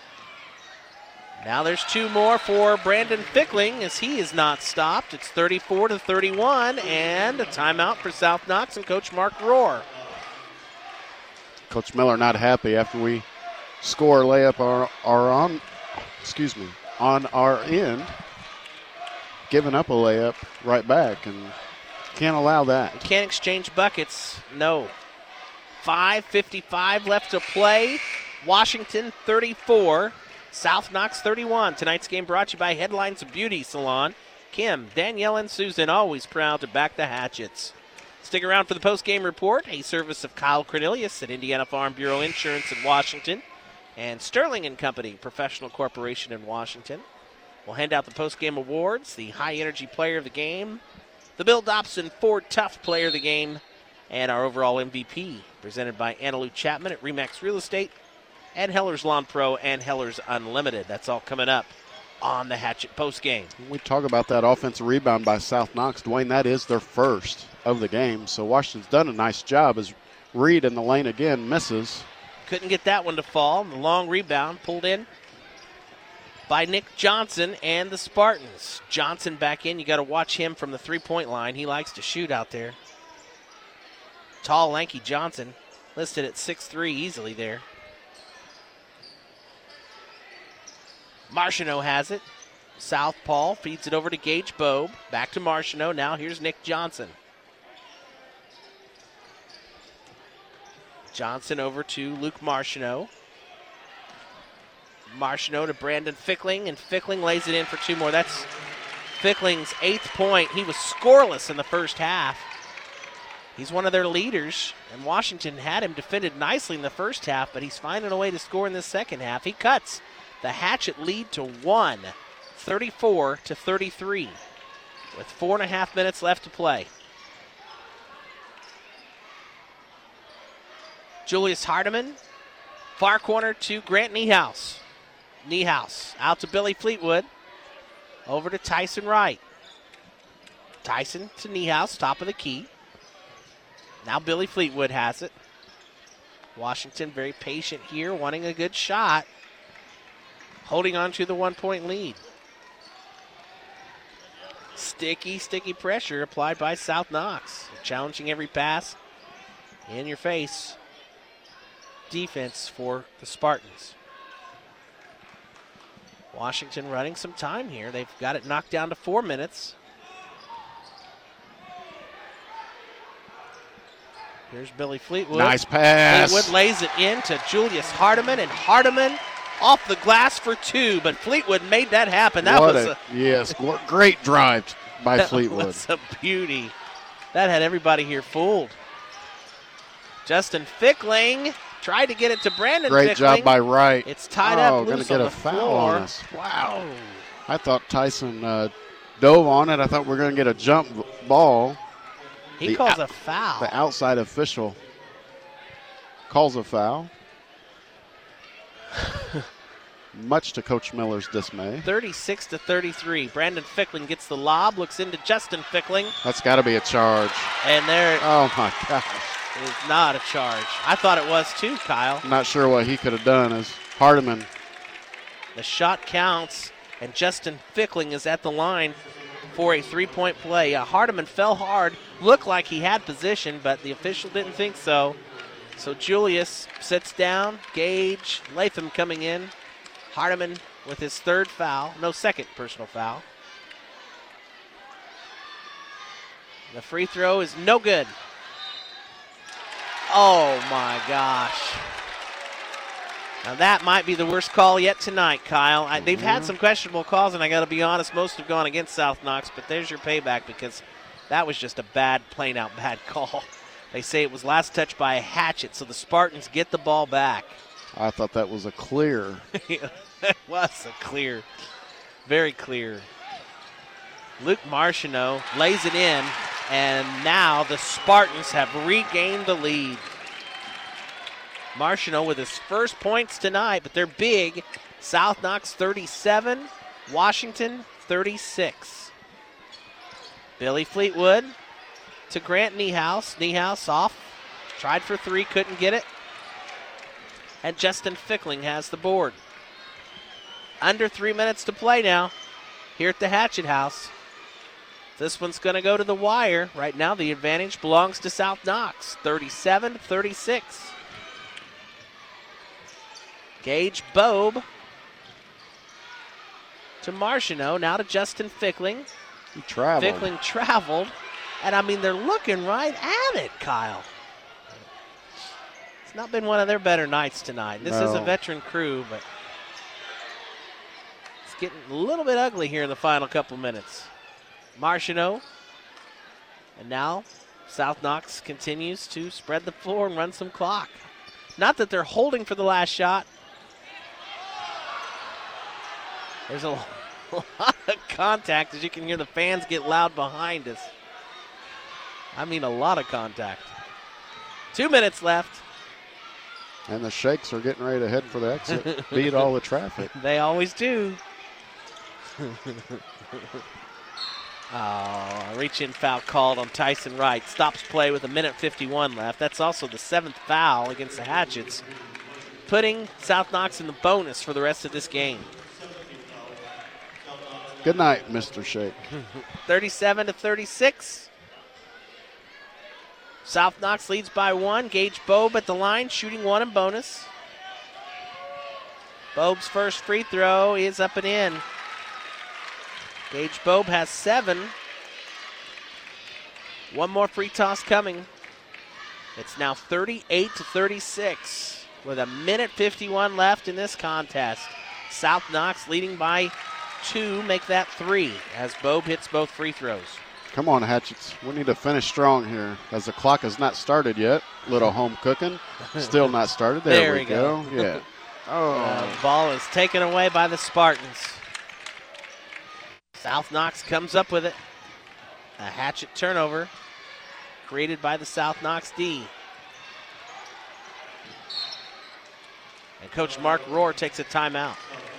Now there's two more for Brandon Fickling as he is not stopped. It's thirty-four to thirty-one, and a timeout for South Knox and Coach Mark Rohr. Coach Miller not happy after we score a layup our, our on, excuse me, on our end, giving up a layup right back, and can't allow that. Can't exchange buckets. No. five fifty-five left to play. Washington thirty-four. South Knox thirty-one. Tonight's game brought to you by Headlines Beauty Salon. Kim, Danielle, and Susan always proud to back the Hatchets. Stick around for the post-game report, a service of Kyle Cornelius at Indiana Farm Bureau Insurance in Washington and Sterling and Company, Professional Corporation in Washington. We'll hand out the post-game awards, the High Energy Player of the Game, the Bill Dobson Ford Tough Player of the Game, and our overall M V P, presented by Annalou Chapman at Remax Real Estate and Heller's Lawn Pro and Heller's Unlimited. That's all coming up on the Hatchet postgame. We talk about that offensive rebound by South Knox. Dwayne, that is their first of the game. So Washington's done a nice job as Reed in the lane again misses. Couldn't get that one to fall. The long rebound pulled in by Nick Johnson and the Spartans. Johnson back in. You got to watch him from the three-point line. He likes to shoot out there. Tall, lanky Johnson, listed at six three easily there. Martineau has it. Southpaw feeds it over to Gage Bobe. Back to Martineau. Now here's Nick Johnson. Johnson over to Luke Martineau. Martineau to Brandon Fickling, and Fickling lays it in for two more. That's Fickling's eighth point. He was scoreless in the first half. He's one of their leaders, and Washington had him defended nicely in the first half, but he's finding a way to score in the second half. He cuts the Hatchet lead to one, thirty-four to thirty-three, with four and a half minutes left to play. Julius Hardiman, far corner to Grant Niehaus. Niehaus out to Billy Fleetwood, over to Tyson Wright. Tyson to Niehaus, top of the key. Now Billy Fleetwood has it. Washington very patient here, wanting a good shot. Holding on to the one-point lead. Sticky, sticky pressure applied by South Knox. Challenging every pass in your face. Defense for the Spartans. Washington running some time here. They've got it knocked down to four minutes. Here's Billy Fleetwood. Nice pass. Fleetwood lays it in to Julius Hardiman, and Hardiman off the glass for two, but Fleetwood made that happen. That what was a, a yes, great drive by that Fleetwood. was a beauty. That had everybody here fooled. Justin Fickling tried to get it to Brandon Great Fickling. job by Wright. It's tied oh, up gonna loose get on a the foul floor. on us. Wow. I thought Tyson uh, dove on it. I thought we were going to get a jump ball. He The calls out- a foul. The outside official calls a foul. Much to Coach Miller's dismay. thirty-six to thirty-three. Brandon Fickling gets the lob, looks into Justin Fickling, That's got to be a charge. and there Oh, my gosh. is not a charge. I thought it was too, Kyle. I'm not sure what he could have done as Hardiman. The shot counts, and Justin Fickling is at the line for a three-point play. Uh, Hardiman fell hard, looked like he had position, but the official didn't think so. So Julius sits down. Gage, Latham coming in. Hardiman with his third foul. No, second personal foul. The free throw is no good. Oh, my gosh. Now, that might be the worst call yet tonight, Kyle. I, they've had some questionable calls, and I got to be honest, most have gone against South Knox, but there's your payback because that was just a bad, plain-out bad call. They say it was last touched by a Hatchet, so the Spartans get the ball back. I thought that was a clear. It was a clear, very clear. Luke Martineau lays it in, and now the Spartans have regained the lead. Martineau with his first points tonight, but they're big. South Knox thirty-seven, Washington thirty-six. Billy Fleetwood to Grant Niehaus. Niehaus off, tried for three, couldn't get it. And Justin Fickling has the board. Under three minutes to play now here at the Hatchet House. This one's going to go to the wire. Right now the advantage belongs to South Knox, thirty-seven thirty-six. Gage Bobe to Martineau, now to Justin Fickling. He traveled. Fickling traveled, and I mean, they're looking right at it, Kyle. It's not been one of their better nights tonight. This No. is a veteran crew, but it's getting a little bit ugly here in the final couple minutes. Martineau, and now South Knox continues to spread the floor and run some clock. Not that they're holding for the last shot. There's a lot of contact, as you can hear the fans get loud behind us. I mean, a lot of contact. Two minutes left. And the Shakes are getting ready to head for the exit, beat all the traffic. They always do. Oh, a reach-in foul called on Tyson Wright. Stops play with a minute fifty-one left. That's also the seventh foul against the Hatchets, putting South Knox in the bonus for the rest of this game. Good night, Mister Shake. thirty-seven to thirty-six. South Knox leads by one. Gage Bobe at the line, shooting one in bonus. Bobe's first free throw is up and in. Gage Bobe has seven. One more free toss coming. It's now thirty-eight to thirty-six with a minute fifty-one left in this contest. South Knox leading by two, make that three as Bobe hits both free throws. Come on, Hatchets. We need to finish strong here as the clock has not started yet. Little home cooking. Still not started. There, There we we go. go. Yeah. Oh. Uh, ball is taken away by the Spartans. South Knox comes up with it. A Hatchet turnover created by the South Knox D. And Coach Mark Rohr takes a timeout.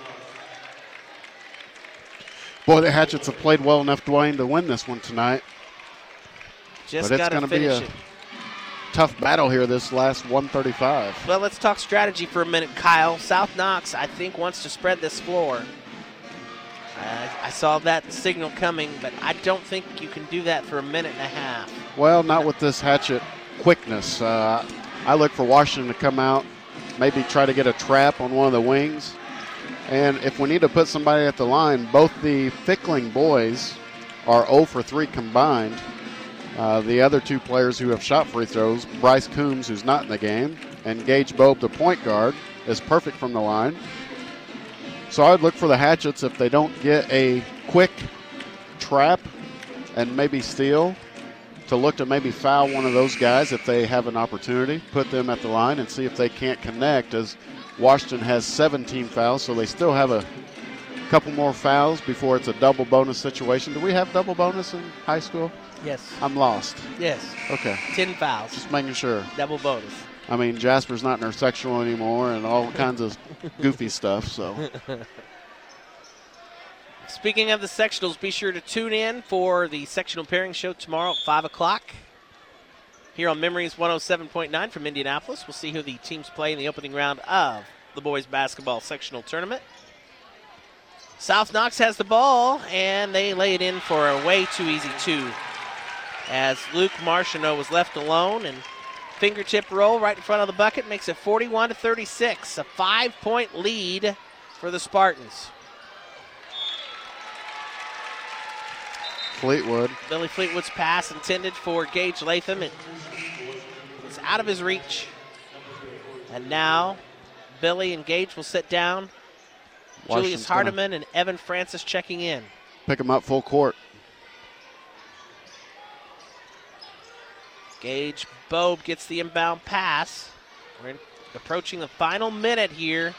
Boy, the Hatchets have played well enough, Dwayne, to win this one tonight. Just but it's got to going to be finish a it. tough battle here this last one thirty-five. Well, let's talk strategy for a minute, Kyle. South Knox, I think, wants to spread this floor. Uh, I saw that signal coming, but I don't think you can do that for a minute and a half. Well, not with this Hatchet quickness. Uh, I look for Washington to come out, maybe try to get a trap on one of the wings. And if we need to put somebody at the line, both the Fickling boys are zero for three combined. Uh, the other two players who have shot free throws, Bryce Coombs, who's not in the game, and Gage Bobe, the point guard, is perfect from the line. So I would look for the Hatchets if they don't get a quick trap and maybe steal, to look to maybe foul one of those guys if they have an opportunity, put them at the line and see if they can't connect, as Washington has seventeen fouls, so they still have a couple more fouls before it's a double bonus situation. Do we have double bonus in high school? Yes. I'm lost. Yes. Okay. Ten fouls. Just making sure. Double bonus. I mean, Jasper's not in our sectional anymore and all kinds of goofy stuff, so. Speaking of the sectionals, be sure to tune in for the sectional pairing show tomorrow at five o'clock. Here on Memories one oh seven point nine from Indianapolis. We'll see who the teams play in the opening round of the boys basketball sectional tournament. South Knox has the ball, and they lay it in for a way too easy two. As Luke Martineau was left alone, and fingertip roll right in front of the bucket makes it forty-one to thirty-six, a five-point lead for the Spartans. Fleetwood. Billy Fleetwood's pass intended for Gage Latham. It was out of his reach. And now Billy and Gage will sit down. Julius Hardiman and Evan Francis checking in. Pick him up full court. Gage Bobe gets the inbound pass. We're approaching the final minute here.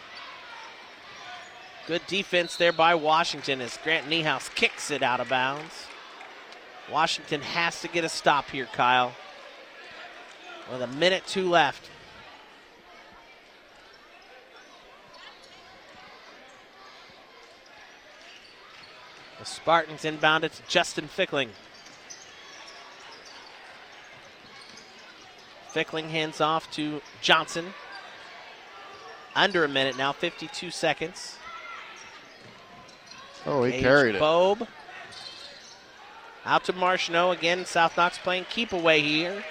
Good defense there by Washington as Grant Niehaus kicks it out of bounds. Washington has to get a stop here, Kyle. With a minute two left. The Spartans inbound it to Justin Fickling. Fickling hands off to Johnson. Under a minute now, fifty-two seconds. Oh, he Gage carried it. Bobe. Out to Martineau again. South Knox playing keep away here.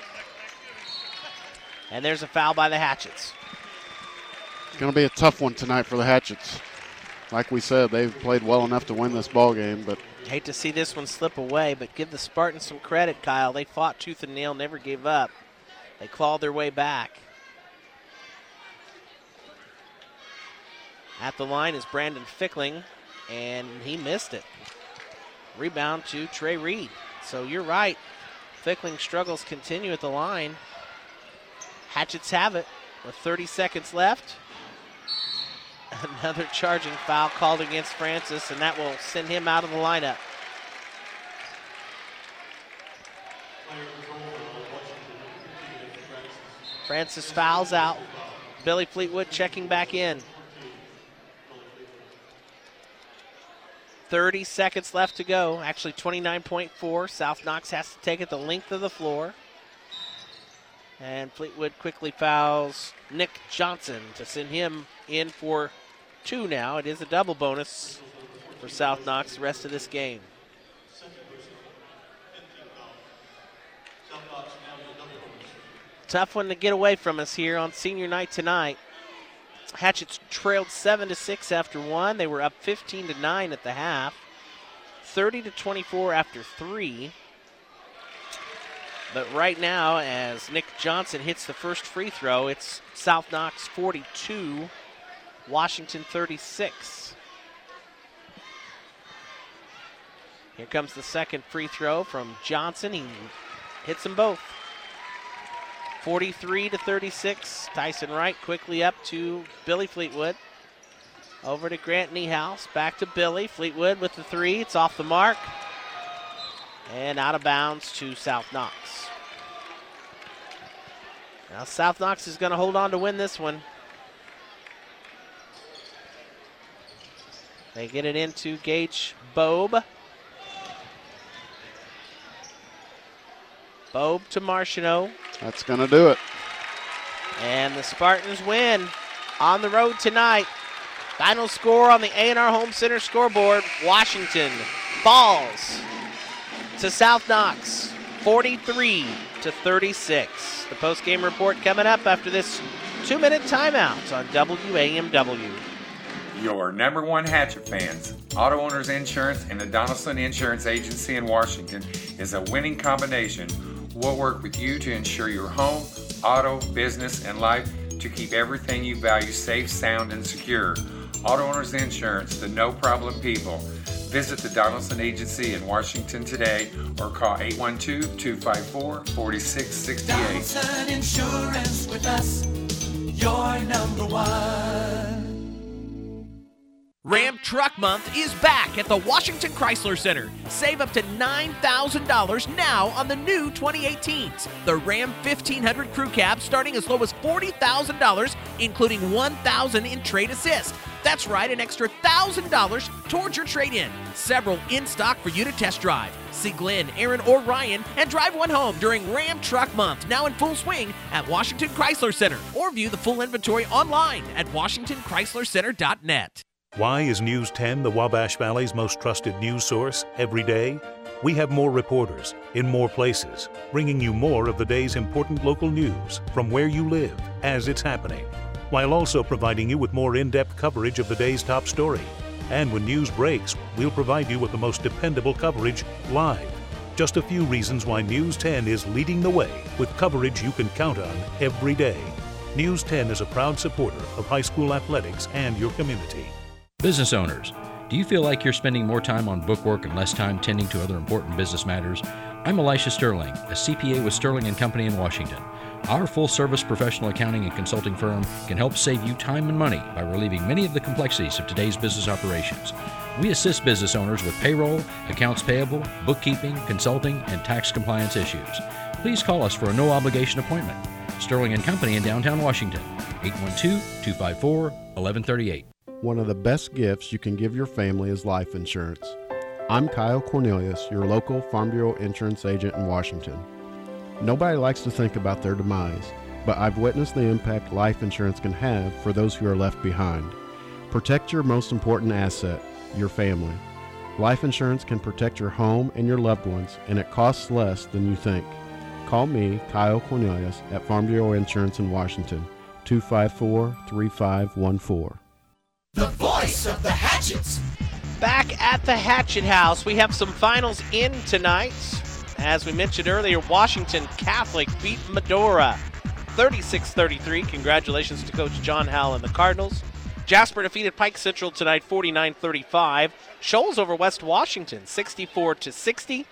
And there's a foul by the Hatchets. It's going to be a tough one tonight for the Hatchets. Like we said, they've played well enough to win this ball game, but Hate to see this one slip away, but give the Spartans some credit, Kyle. They fought tooth and nail, never gave up. They clawed their way back. At the line is Brandon Fickling, and he missed it. Rebound to Trey Reed. So you're right. Fickling struggles continue at the line. Hatchets have it with thirty seconds left. Another charging foul called against Francis, and that will send him out of the lineup. Francis fouls out. Billy Fleetwood checking back in. thirty seconds left to go. Actually, twenty-nine point four. South Knox has to take it the length of the floor. And Fleetwood quickly fouls Nick Johnson to send him in for two now. It is a double bonus for South Knox the rest of this game. Tough one to get away from us here on senior night tonight. Hatchets trailed seven to six after one. They were up fifteen to nine at the half. thirty to twenty-four after three. But right now, as Nick Johnson hits the first free throw, it's South Knox forty-two, Washington thirty-six. Here comes the second free throw from Johnson. He hits them both. forty-three to thirty-six. Tyson Wright quickly up to Billy Fleetwood. Over to Grant Niehaus. Back to Billy. Fleetwood with the three. It's off the mark. And out of bounds to South Knox. Now South Knox is going to hold on to win this one. They get it into Gage Bobe. Bobe to Martineau. That's going to do it. And the Spartans win on the road tonight. Final score on the A and R Home Center scoreboard. Washington falls to South Knox, forty-three to thirty-six. The post-game report coming up after this two-minute timeout on W A M W. Your number one Hatchet fans, Auto Owners Insurance and the Donaldson Insurance Agency in Washington is a winning combination. We'll work with you to ensure your home, auto, business, and life to keep everything you value safe, sound, and secure. Auto Owners Insurance, the no-problem people. Visit the Donaldson Agency in Washington today or call eight one two, two five four, four six six eight. Donaldson Insurance with us, your number one. Ram Truck Month is back at the Washington Chrysler Center. Save up to nine thousand dollars now on the new twenty eighteens. The Ram fifteen hundred Crew Cab starting as low as forty thousand dollars, including one thousand dollars in trade assist. That's right, an extra one thousand dollars towards your trade-in. Several in stock for you to test drive. See Glenn, Aaron, or Ryan and drive one home during Ram Truck Month, now in full swing at Washington Chrysler Center. Or view the full inventory online at washington chrysler center dot net. Why is News ten the Wabash Valley's most trusted news source every day? We have more reporters in more places, bringing you more of the day's important local news from where you live as it's happening, while also providing you with more in-depth coverage of the day's top story. And when news breaks, we'll provide you with the most dependable coverage live. Just a few reasons why News ten is leading the way with coverage you can count on every day. News ten is a proud supporter of high school athletics and your community. Business owners, do you feel like you're spending more time on bookwork and less time tending to other important business matters? I'm Elisha Sterling, a C P A with Sterling and Company in Washington. Our full-service professional accounting and consulting firm can help save you time and money by relieving many of the complexities of today's business operations. We assist business owners with payroll, accounts payable, bookkeeping, consulting, and tax compliance issues. Please call us for a no-obligation appointment. Sterling and Company in downtown Washington, eight one two, two five four, one one three eight. One of the best gifts you can give your family is life insurance. I'm Kyle Cornelius, your local Farm Bureau insurance agent in Washington. Nobody likes to think about their demise, but I've witnessed the impact life insurance can have for those who are left behind. Protect your most important asset, your family. Life insurance can protect your home and your loved ones, and it costs less than you think. Call me, Kyle Cornelius, at Farm Bureau Insurance in Washington, two five four, three five one four. The voice of the Hatchets. Back at the Hatchet House, we have some finals in tonight. As we mentioned earlier, Washington Catholic beat Medora thirty-six thirty-three. Congratulations to Coach John Howell and the Cardinals. Jasper defeated Pike Central tonight forty-nine thirty-five. Shoals over West Washington sixty-four to sixty.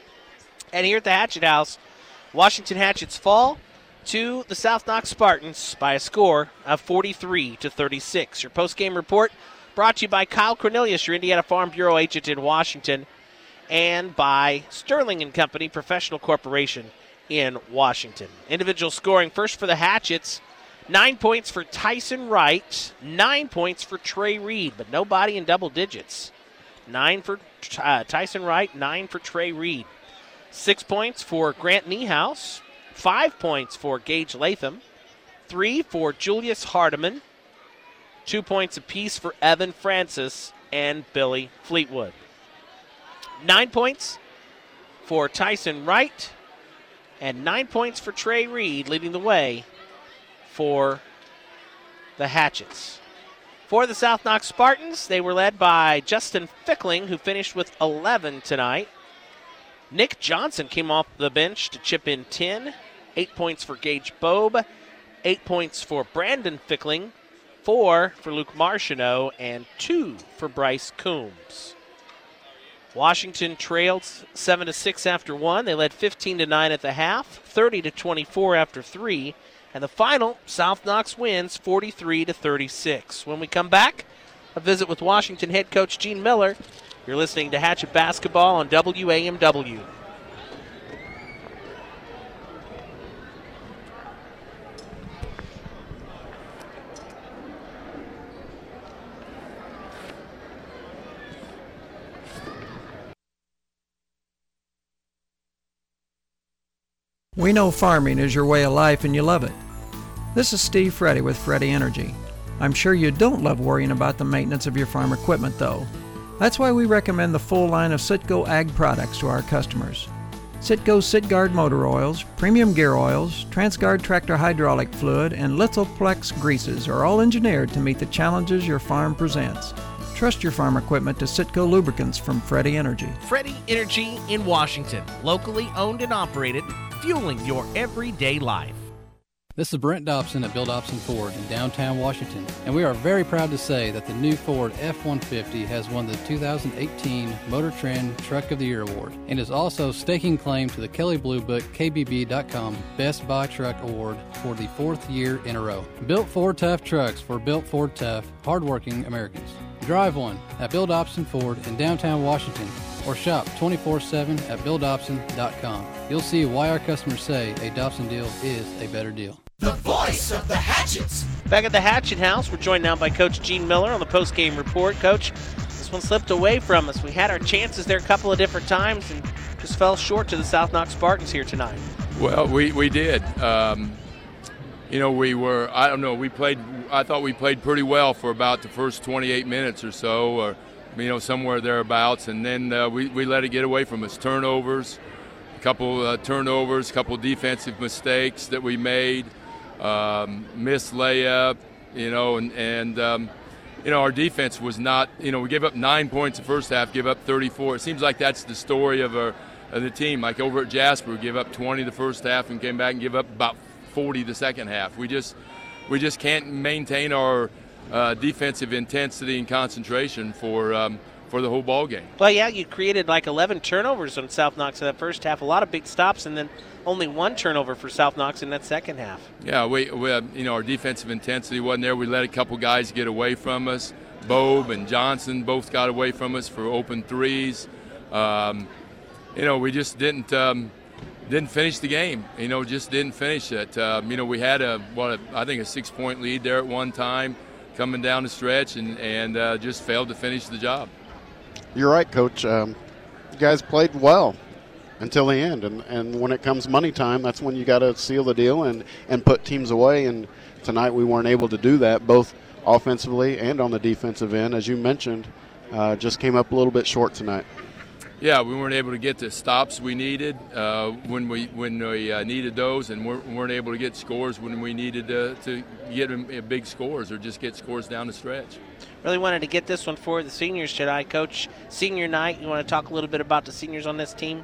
And here at the Hatchet House, Washington Hatchets fall to the South Knox Spartans by a score of forty-three to thirty-six. Your post-game report brought to you by Kyle Cornelius, your Indiana Farm Bureau agent in Washington, and by Sterling and Company, Professional Corporation in Washington. Individual scoring first for the Hatchets. Nine points for Tyson Wright, nine points for Trey Reed, but nobody in double digits. Nine for uh, Tyson Wright, nine for Trey Reed. Six points for Grant Niehaus. Five points for Gage Latham. Three for Julius Hardiman. Two points apiece for Evan Francis and Billy Fleetwood. Nine points for Tyson Wright. And nine points for Trey Reed, leading the way for the Hatchets. For the South Knox Spartans, they were led by Justin Fickling, who finished with eleven tonight. Nick Johnson came off the bench to chip in ten. Eight points for Gage Bobe. Eight points for Brandon Fickling. Four for Luke Martineau. And two for Bryce Coombs. Washington trailed seven to six after one. They led fifteen to nine at the half. thirty to twenty-four after three. And the final, South Knox wins forty-three to thirty-six. When we come back, a visit with Washington head coach Gene Miller. You're listening to Hatchet Basketball on W A M W. We know farming is your way of life and you love it. This is Steve Freddy with Freddy Energy. I'm sure you don't love worrying about the maintenance of your farm equipment though. That's why we recommend the full line of Citgo Ag products to our customers. Citgo Citguard motor oils, premium gear oils, Transguard tractor hydraulic fluid, and Lithoplex greases are all engineered to meet the challenges your farm presents. Trust your farm equipment to Citgo lubricants from Freddy Energy. Freddy Energy in Washington, locally owned and operated, fueling your everyday life. This is Brent Dobson at Bill Dobson Ford in downtown Washington, and we are very proud to say that the new Ford F one fifty has won the two thousand eighteen Motor Trend Truck of the Year Award and is also staking claim to the Kelley Blue Book K B B dot com Best Buy Truck Award for the fourth year in a row. Built Ford Tough trucks for built Ford Tough, hardworking Americans. Drive one at Bill Dobson Ford in downtown Washington or shop twenty-four seven at bill dobson dot com. You'll see why our customers say a Dobson deal is a better deal. The voice of the Hatchets. Back at the Hatchet House, we're joined now by Coach Gene Miller on the post-game report. Coach, this one slipped away from us. We had our chances there a couple of different times and just fell short to the South Knox Spartans here tonight. Well, we, we did. Um, you know, we were, I don't know, we played, I thought we played pretty well for about the first twenty-eight minutes or so, or, you know, somewhere thereabouts. And then uh, we, we let it get away from us. Turnovers, a couple uh, turnovers, a couple defensive mistakes that we made, um, missed layup, you know, and, and um, you know, our defense was not, you know, we gave up nine points the first half, give up thirty-four. It seems like that's the story of, our, of the team. Like over at Jasper, we gave up twenty the first half and came back and give up about forty the second half. We just we just can't maintain our uh, defensive intensity and concentration for um, for the whole ball game. Well, yeah, you created like eleven turnovers on South Knox in that first half, a lot of big stops, and then only one turnover for South Knox in that second half. Yeah, we, we uh, you know, our defensive intensity wasn't there. We let a couple guys get away from us. Bobe and Johnson both got away from us for open threes. Um, you know, we just didn't um, didn't finish the game. You know, just didn't finish it. Um, you know, we had a what a, I think a six-point lead there at one time, coming down the stretch, and and uh, just failed to finish the job. You're right, Coach. Um, you guys played well until the end, and, and when it comes money time, that's when you got to seal the deal and, and put teams away. And tonight we weren't able to do that, both offensively and on the defensive end. As you mentioned, uh, just came up a little bit short tonight. Yeah, we weren't able to get the stops we needed uh, when we when we uh, needed those, and we weren't able to get scores when we needed to, to get big scores or just get scores down the stretch. Really wanted to get this one for the seniors tonight. Coach, senior night, you want to talk a little bit about the seniors on this team?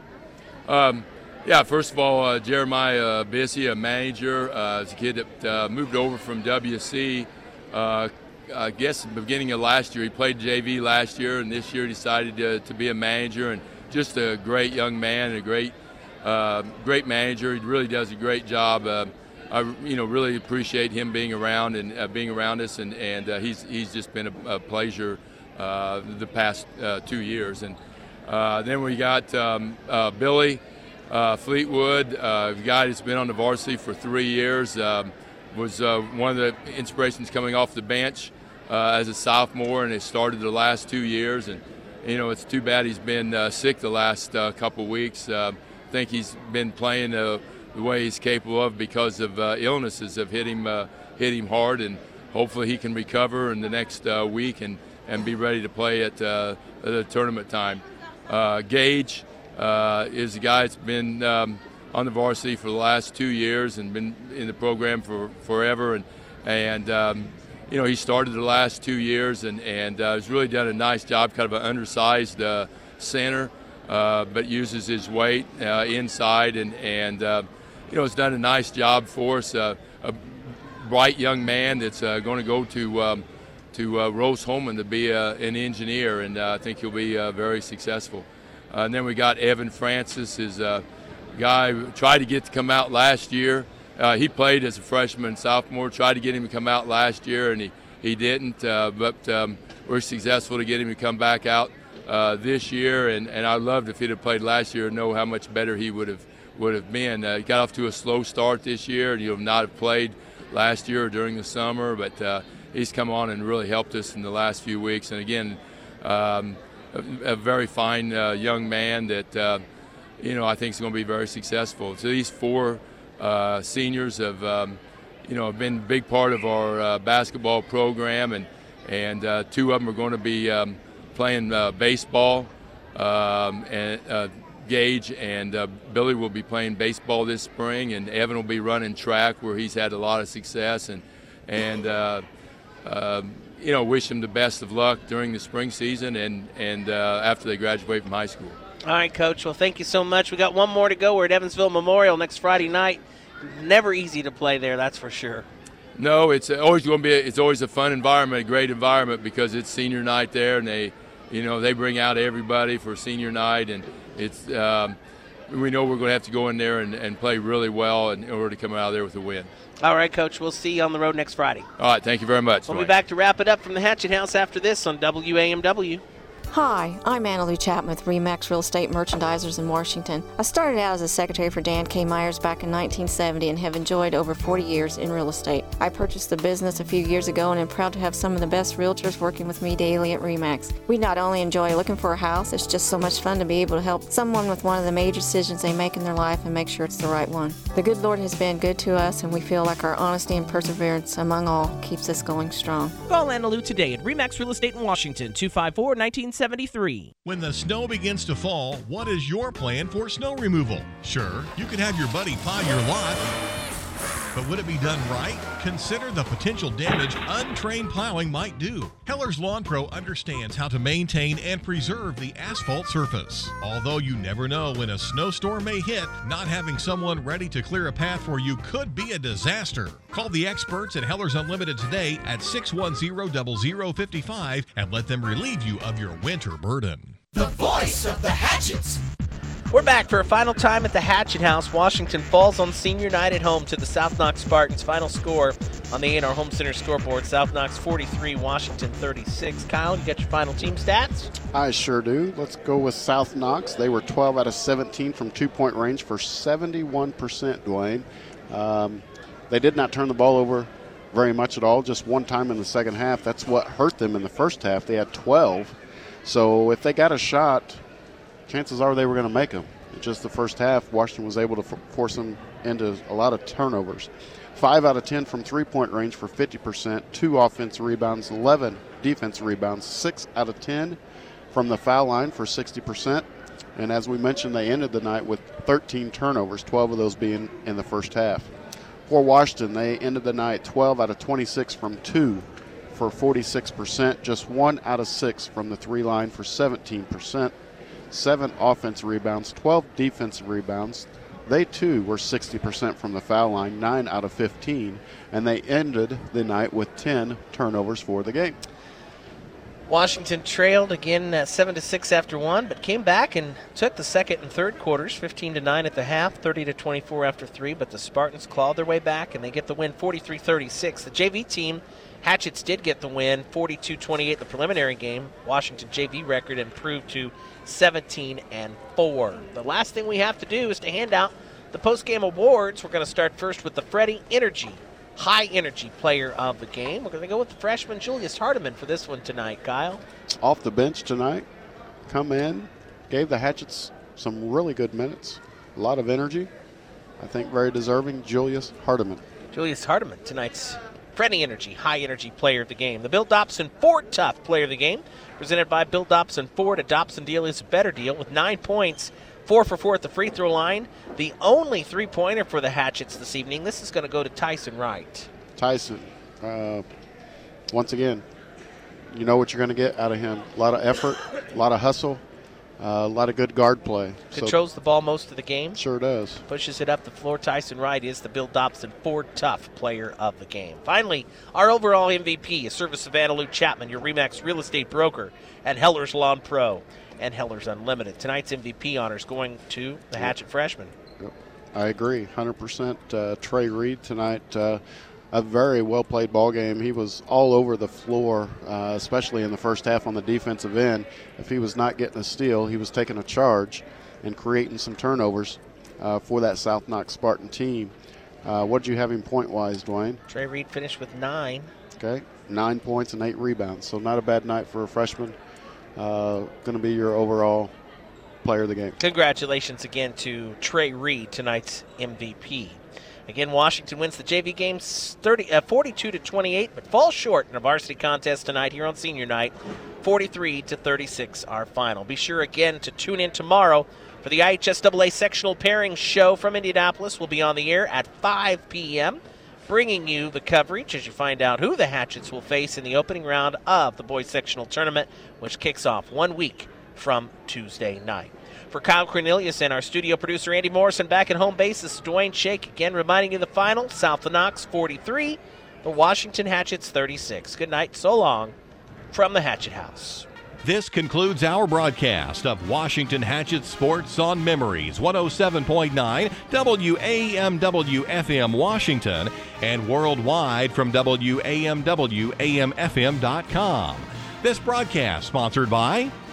Um, yeah, first of all, uh, Jeremiah Bissey, a manager, uh, is a kid that uh, moved over from W C. Uh, I guess at the beginning of last year, he played J V last year, and this year decided to, to be a manager. And just a great young man, and a great, uh, great manager. He really does a great job. Uh, I, you know, really appreciate him being around and uh, being around us, and and uh, he's he's just been a, a pleasure uh, the past uh, two years. And uh, then we got um, uh, Billy uh, Fleetwood, uh, a guy that's been on the varsity for three years. Um, was uh, one of the inspirations coming off the bench uh, as a sophomore, and has started the last two years. And you know, it's too bad he's been uh, sick the last uh, couple weeks. Uh, I think he's been playing uh, the way he's capable of because of uh, illnesses have hit him uh, hit him hard, and hopefully he can recover in the next uh, week and, and be ready to play at uh, the tournament time. Uh, Gage uh, is a guy that's been um, on the varsity for the last two years and been in the program for forever, and and um, you know, he started the last two years and and uh, has really done a nice job. Kind of an undersized uh, center, uh, but uses his weight uh, inside, and and uh, you know, has done a nice job for us. Uh, a bright young man that's uh, going to go to um, to uh, Rose-Hulman to be uh, an engineer, and uh, I think he'll be uh, very successful. Uh, and then we got Evan Francis, is a guy who tried to get to come out last year. Uh, he played as a freshman and sophomore, tried to get him to come out last year, and he, he didn't. Uh, but um, we're successful to get him to come back out uh, this year, and, and I loved if he'd have played last year and know how much better he would have would have been. Uh, he got off to a slow start this year, and he would not have played last year or during the summer, but uh, he's come on and really helped us in the last few weeks. And again, um, a, a very fine uh, young man that uh, you know, I think is going to be very successful. So these four uh, seniors have um, you know, have been a big part of our uh, basketball program, and and uh, two of them are going to be um, playing uh, baseball, um, and uh, Gage and uh, Billy will be playing baseball this spring, and Evan will be running track where he's had a lot of success, and and uh, uh, you know, wish him the best of luck during the spring season and and uh, after they graduate from high school. All right, Coach. Well, thank you so much. We got one more to go. We're at Evansville Memorial next Friday night. Never easy to play there, that's for sure. No, it's always going to be. A, it's always a fun environment, a great environment, because it's senior night there, and they, you know, they bring out everybody for senior night, and it's. Um, we know we're going to have to go in there and, and play really well in order to come out of there with a win. All right, Coach. We'll see you on the road next Friday. All right. Thank you very much. We'll Dwayne. be back to wrap it up from the Hatchet House after this on W A M W. Hi, I'm Anna Lou Chapman with RE/MAX Real Estate Merchandisers in Washington. I started out as a secretary for Dan K. Myers back in nineteen seventy and have enjoyed over forty years in real estate. I purchased the business a few years ago and am proud to have some of the best realtors working with me daily at RE/MAX. We not only enjoy looking for a house, it's just so much fun to be able to help someone with one of the major decisions they make in their life and make sure it's the right one. The good Lord has been good to us, and we feel like our honesty and perseverance among all keeps us going strong. Call Anna Lou today at RE/MAX Real Estate in Washington, two five four, one nine seventy-three. When the snow begins to fall, what is your plan for snow removal? Sure, you can have your buddy plow your lot, but would it be done right? Consider the potential damage untrained plowing might do. Heller's Lawn Pro understands how to maintain and preserve the asphalt surface. Although you never know when a snowstorm may hit, not having someone ready to clear a path for you could be a disaster. Call the experts at Heller's Unlimited today at six one zero, zero zero five five and let them relieve you of your winter burden. The voice of the Hatchets. We're back for a final time at the Hatchet House. Washington falls on senior night at home to the South Knox Spartans. Final score on the A and R Home Center scoreboard, South Knox forty-three, Washington thirty-six. Kyle, you got your final team stats? I sure do. Let's go with South Knox. They were twelve out of seventeen from two-point range for seventy-one percent, Dwayne. Um, they did not turn the ball over very much at all, just one time in the second half. That's what hurt them in the first half. They had twelve. So if they got a shot, chances are they were going to make them. Just the first half, Washington was able to f- force them into a lot of turnovers. Five out of ten from three-point range for fifty percent, two offensive rebounds, eleven defensive rebounds, six out of ten from the foul line for sixty percent. And as we mentioned, they ended the night with thirteen turnovers, twelve of those being in the first half. For Washington, they ended the night twelve out of twenty-six from two for forty-six percent, just one out of six from the three line for seventeen percent. Seven offensive rebounds, twelve defensive rebounds. They, too, were sixty percent from the foul line, nine out of fifteen, and they ended the night with ten turnovers for the game. Washington trailed again uh, seven to six after one, but came back and took the second and third quarters, fifteen to nine at the half, thirty to twenty-four after three, but the Spartans clawed their way back, and they get the win forty-three thirty-six. The J V team, Hatchets, did get the win forty-two twenty-eight the preliminary game. Washington J V record improved to seventeen and four. The last thing we have to do is to hand out the post-game awards. We're going to start first with the Freddie Energy High Energy Player of the Game. We're going to go with the freshman Julius Hardiman for this one tonight, Kyle. Off the bench tonight, come in, gave the Hatchets some really good minutes, a lot of energy. I think very deserving, Julius Hardiman. Julius Hardiman, tonight's Freddie Energy High Energy Player of the Game. The Bill Dobson Ford Tough Player of the Game, presented by Bill Dobson Ford. A Dobson deal is a better deal with nine points, four for four at the free throw line. The only three-pointer for the Hatchets this evening. This is going to go to Tyson Wright. Tyson, uh, once again, you know what you're going to get out of him. A lot of effort, a lot of hustle, uh, a lot of good guard play. Controls so, the ball most of the game. Sure does. Pushes it up the floor. Tyson Wright is the Bill Dobson Ford Tough Player of the Game. Finally, our overall M V P, a service of Anna Lou Chapman, your RE/MAX real estate broker, and Heller's Lawn Pro and Heller's Unlimited. Tonight's M V P honors going to the Hatchet freshman. Yep. I agree, one hundred percent. Uh, Trey Reed tonight, uh, a very well-played ball game. He was all over the floor, uh, especially in the first half on the defensive end. If he was not getting a steal, he was taking a charge and creating some turnovers uh, for that South Knox Spartan team. Uh, what did you have him point-wise, Dwayne? Trey Reed finished with nine. Okay, nine points and eight rebounds, so not a bad night for a freshman. Uh, going to be your overall player of the game. Congratulations again to Trey Reed, tonight's M V P. Again, Washington wins the J V game thirty, uh, forty-two to twenty-eight, but falls short in a varsity contest tonight here on senior night, forty-three to thirty-six, our final. Be sure again to tune in tomorrow for the I H S A A Sectional Pairing Show from Indianapolis. We'll be on the air at five p.m., bringing you the coverage as you find out who the Hatchets will face in the opening round of the boys sectional tournament, which kicks off one week from Tuesday night. For Kyle Cornelius and our studio producer Andy Morrison back at home base, this is Dwayne Shake again reminding you the final, South Knox forty-three, the Washington Hatchets thirty-six. Good night, so long from the Hatchet House. This concludes our broadcast of Washington Hatchet Sports on Memories, one oh seven point nine W A M W F M Washington, and worldwide from W A M W A M F M dot com. This broadcast sponsored by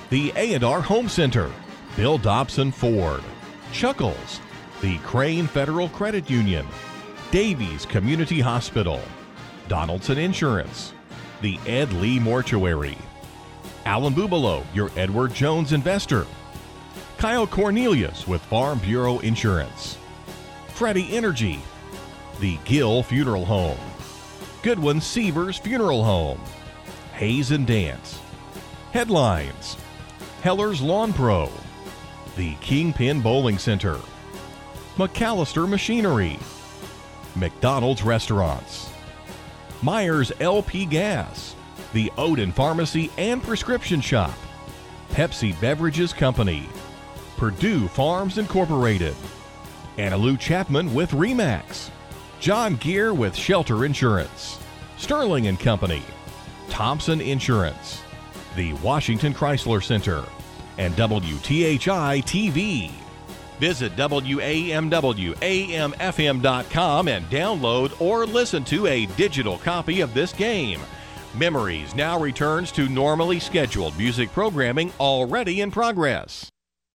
the A and R Home Center, Bill Dobson Ford, Chuckles, the Crane Federal Credit Union, Davies Community Hospital, Donaldson Insurance, the Ed Lee Mortuary, Alan Bubalo, your Edward Jones investor, Kyle Cornelius with Farm Bureau Insurance, Freddie Energy, the Gill Funeral Home, Goodwin Sievers Funeral Home, Hayes and Dance, Headlines, Heller's Lawn Pro, the Kingpin Bowling Center, McAllister Machinery, McDonald's Restaurants, Myers L P Gas, the Odin Pharmacy and Prescription Shop, Pepsi Beverages Company, Purdue Farms Incorporated, Anna Lou Chapman with RE/MAX, John Gear with Shelter Insurance, Sterling and Company, Thompson Insurance, the Washington Chrysler Center, and W T H I T V. Visit W A M W A M F M dot com and download or listen to a digital copy of this game. Memories now returns to normally scheduled music programming already in progress.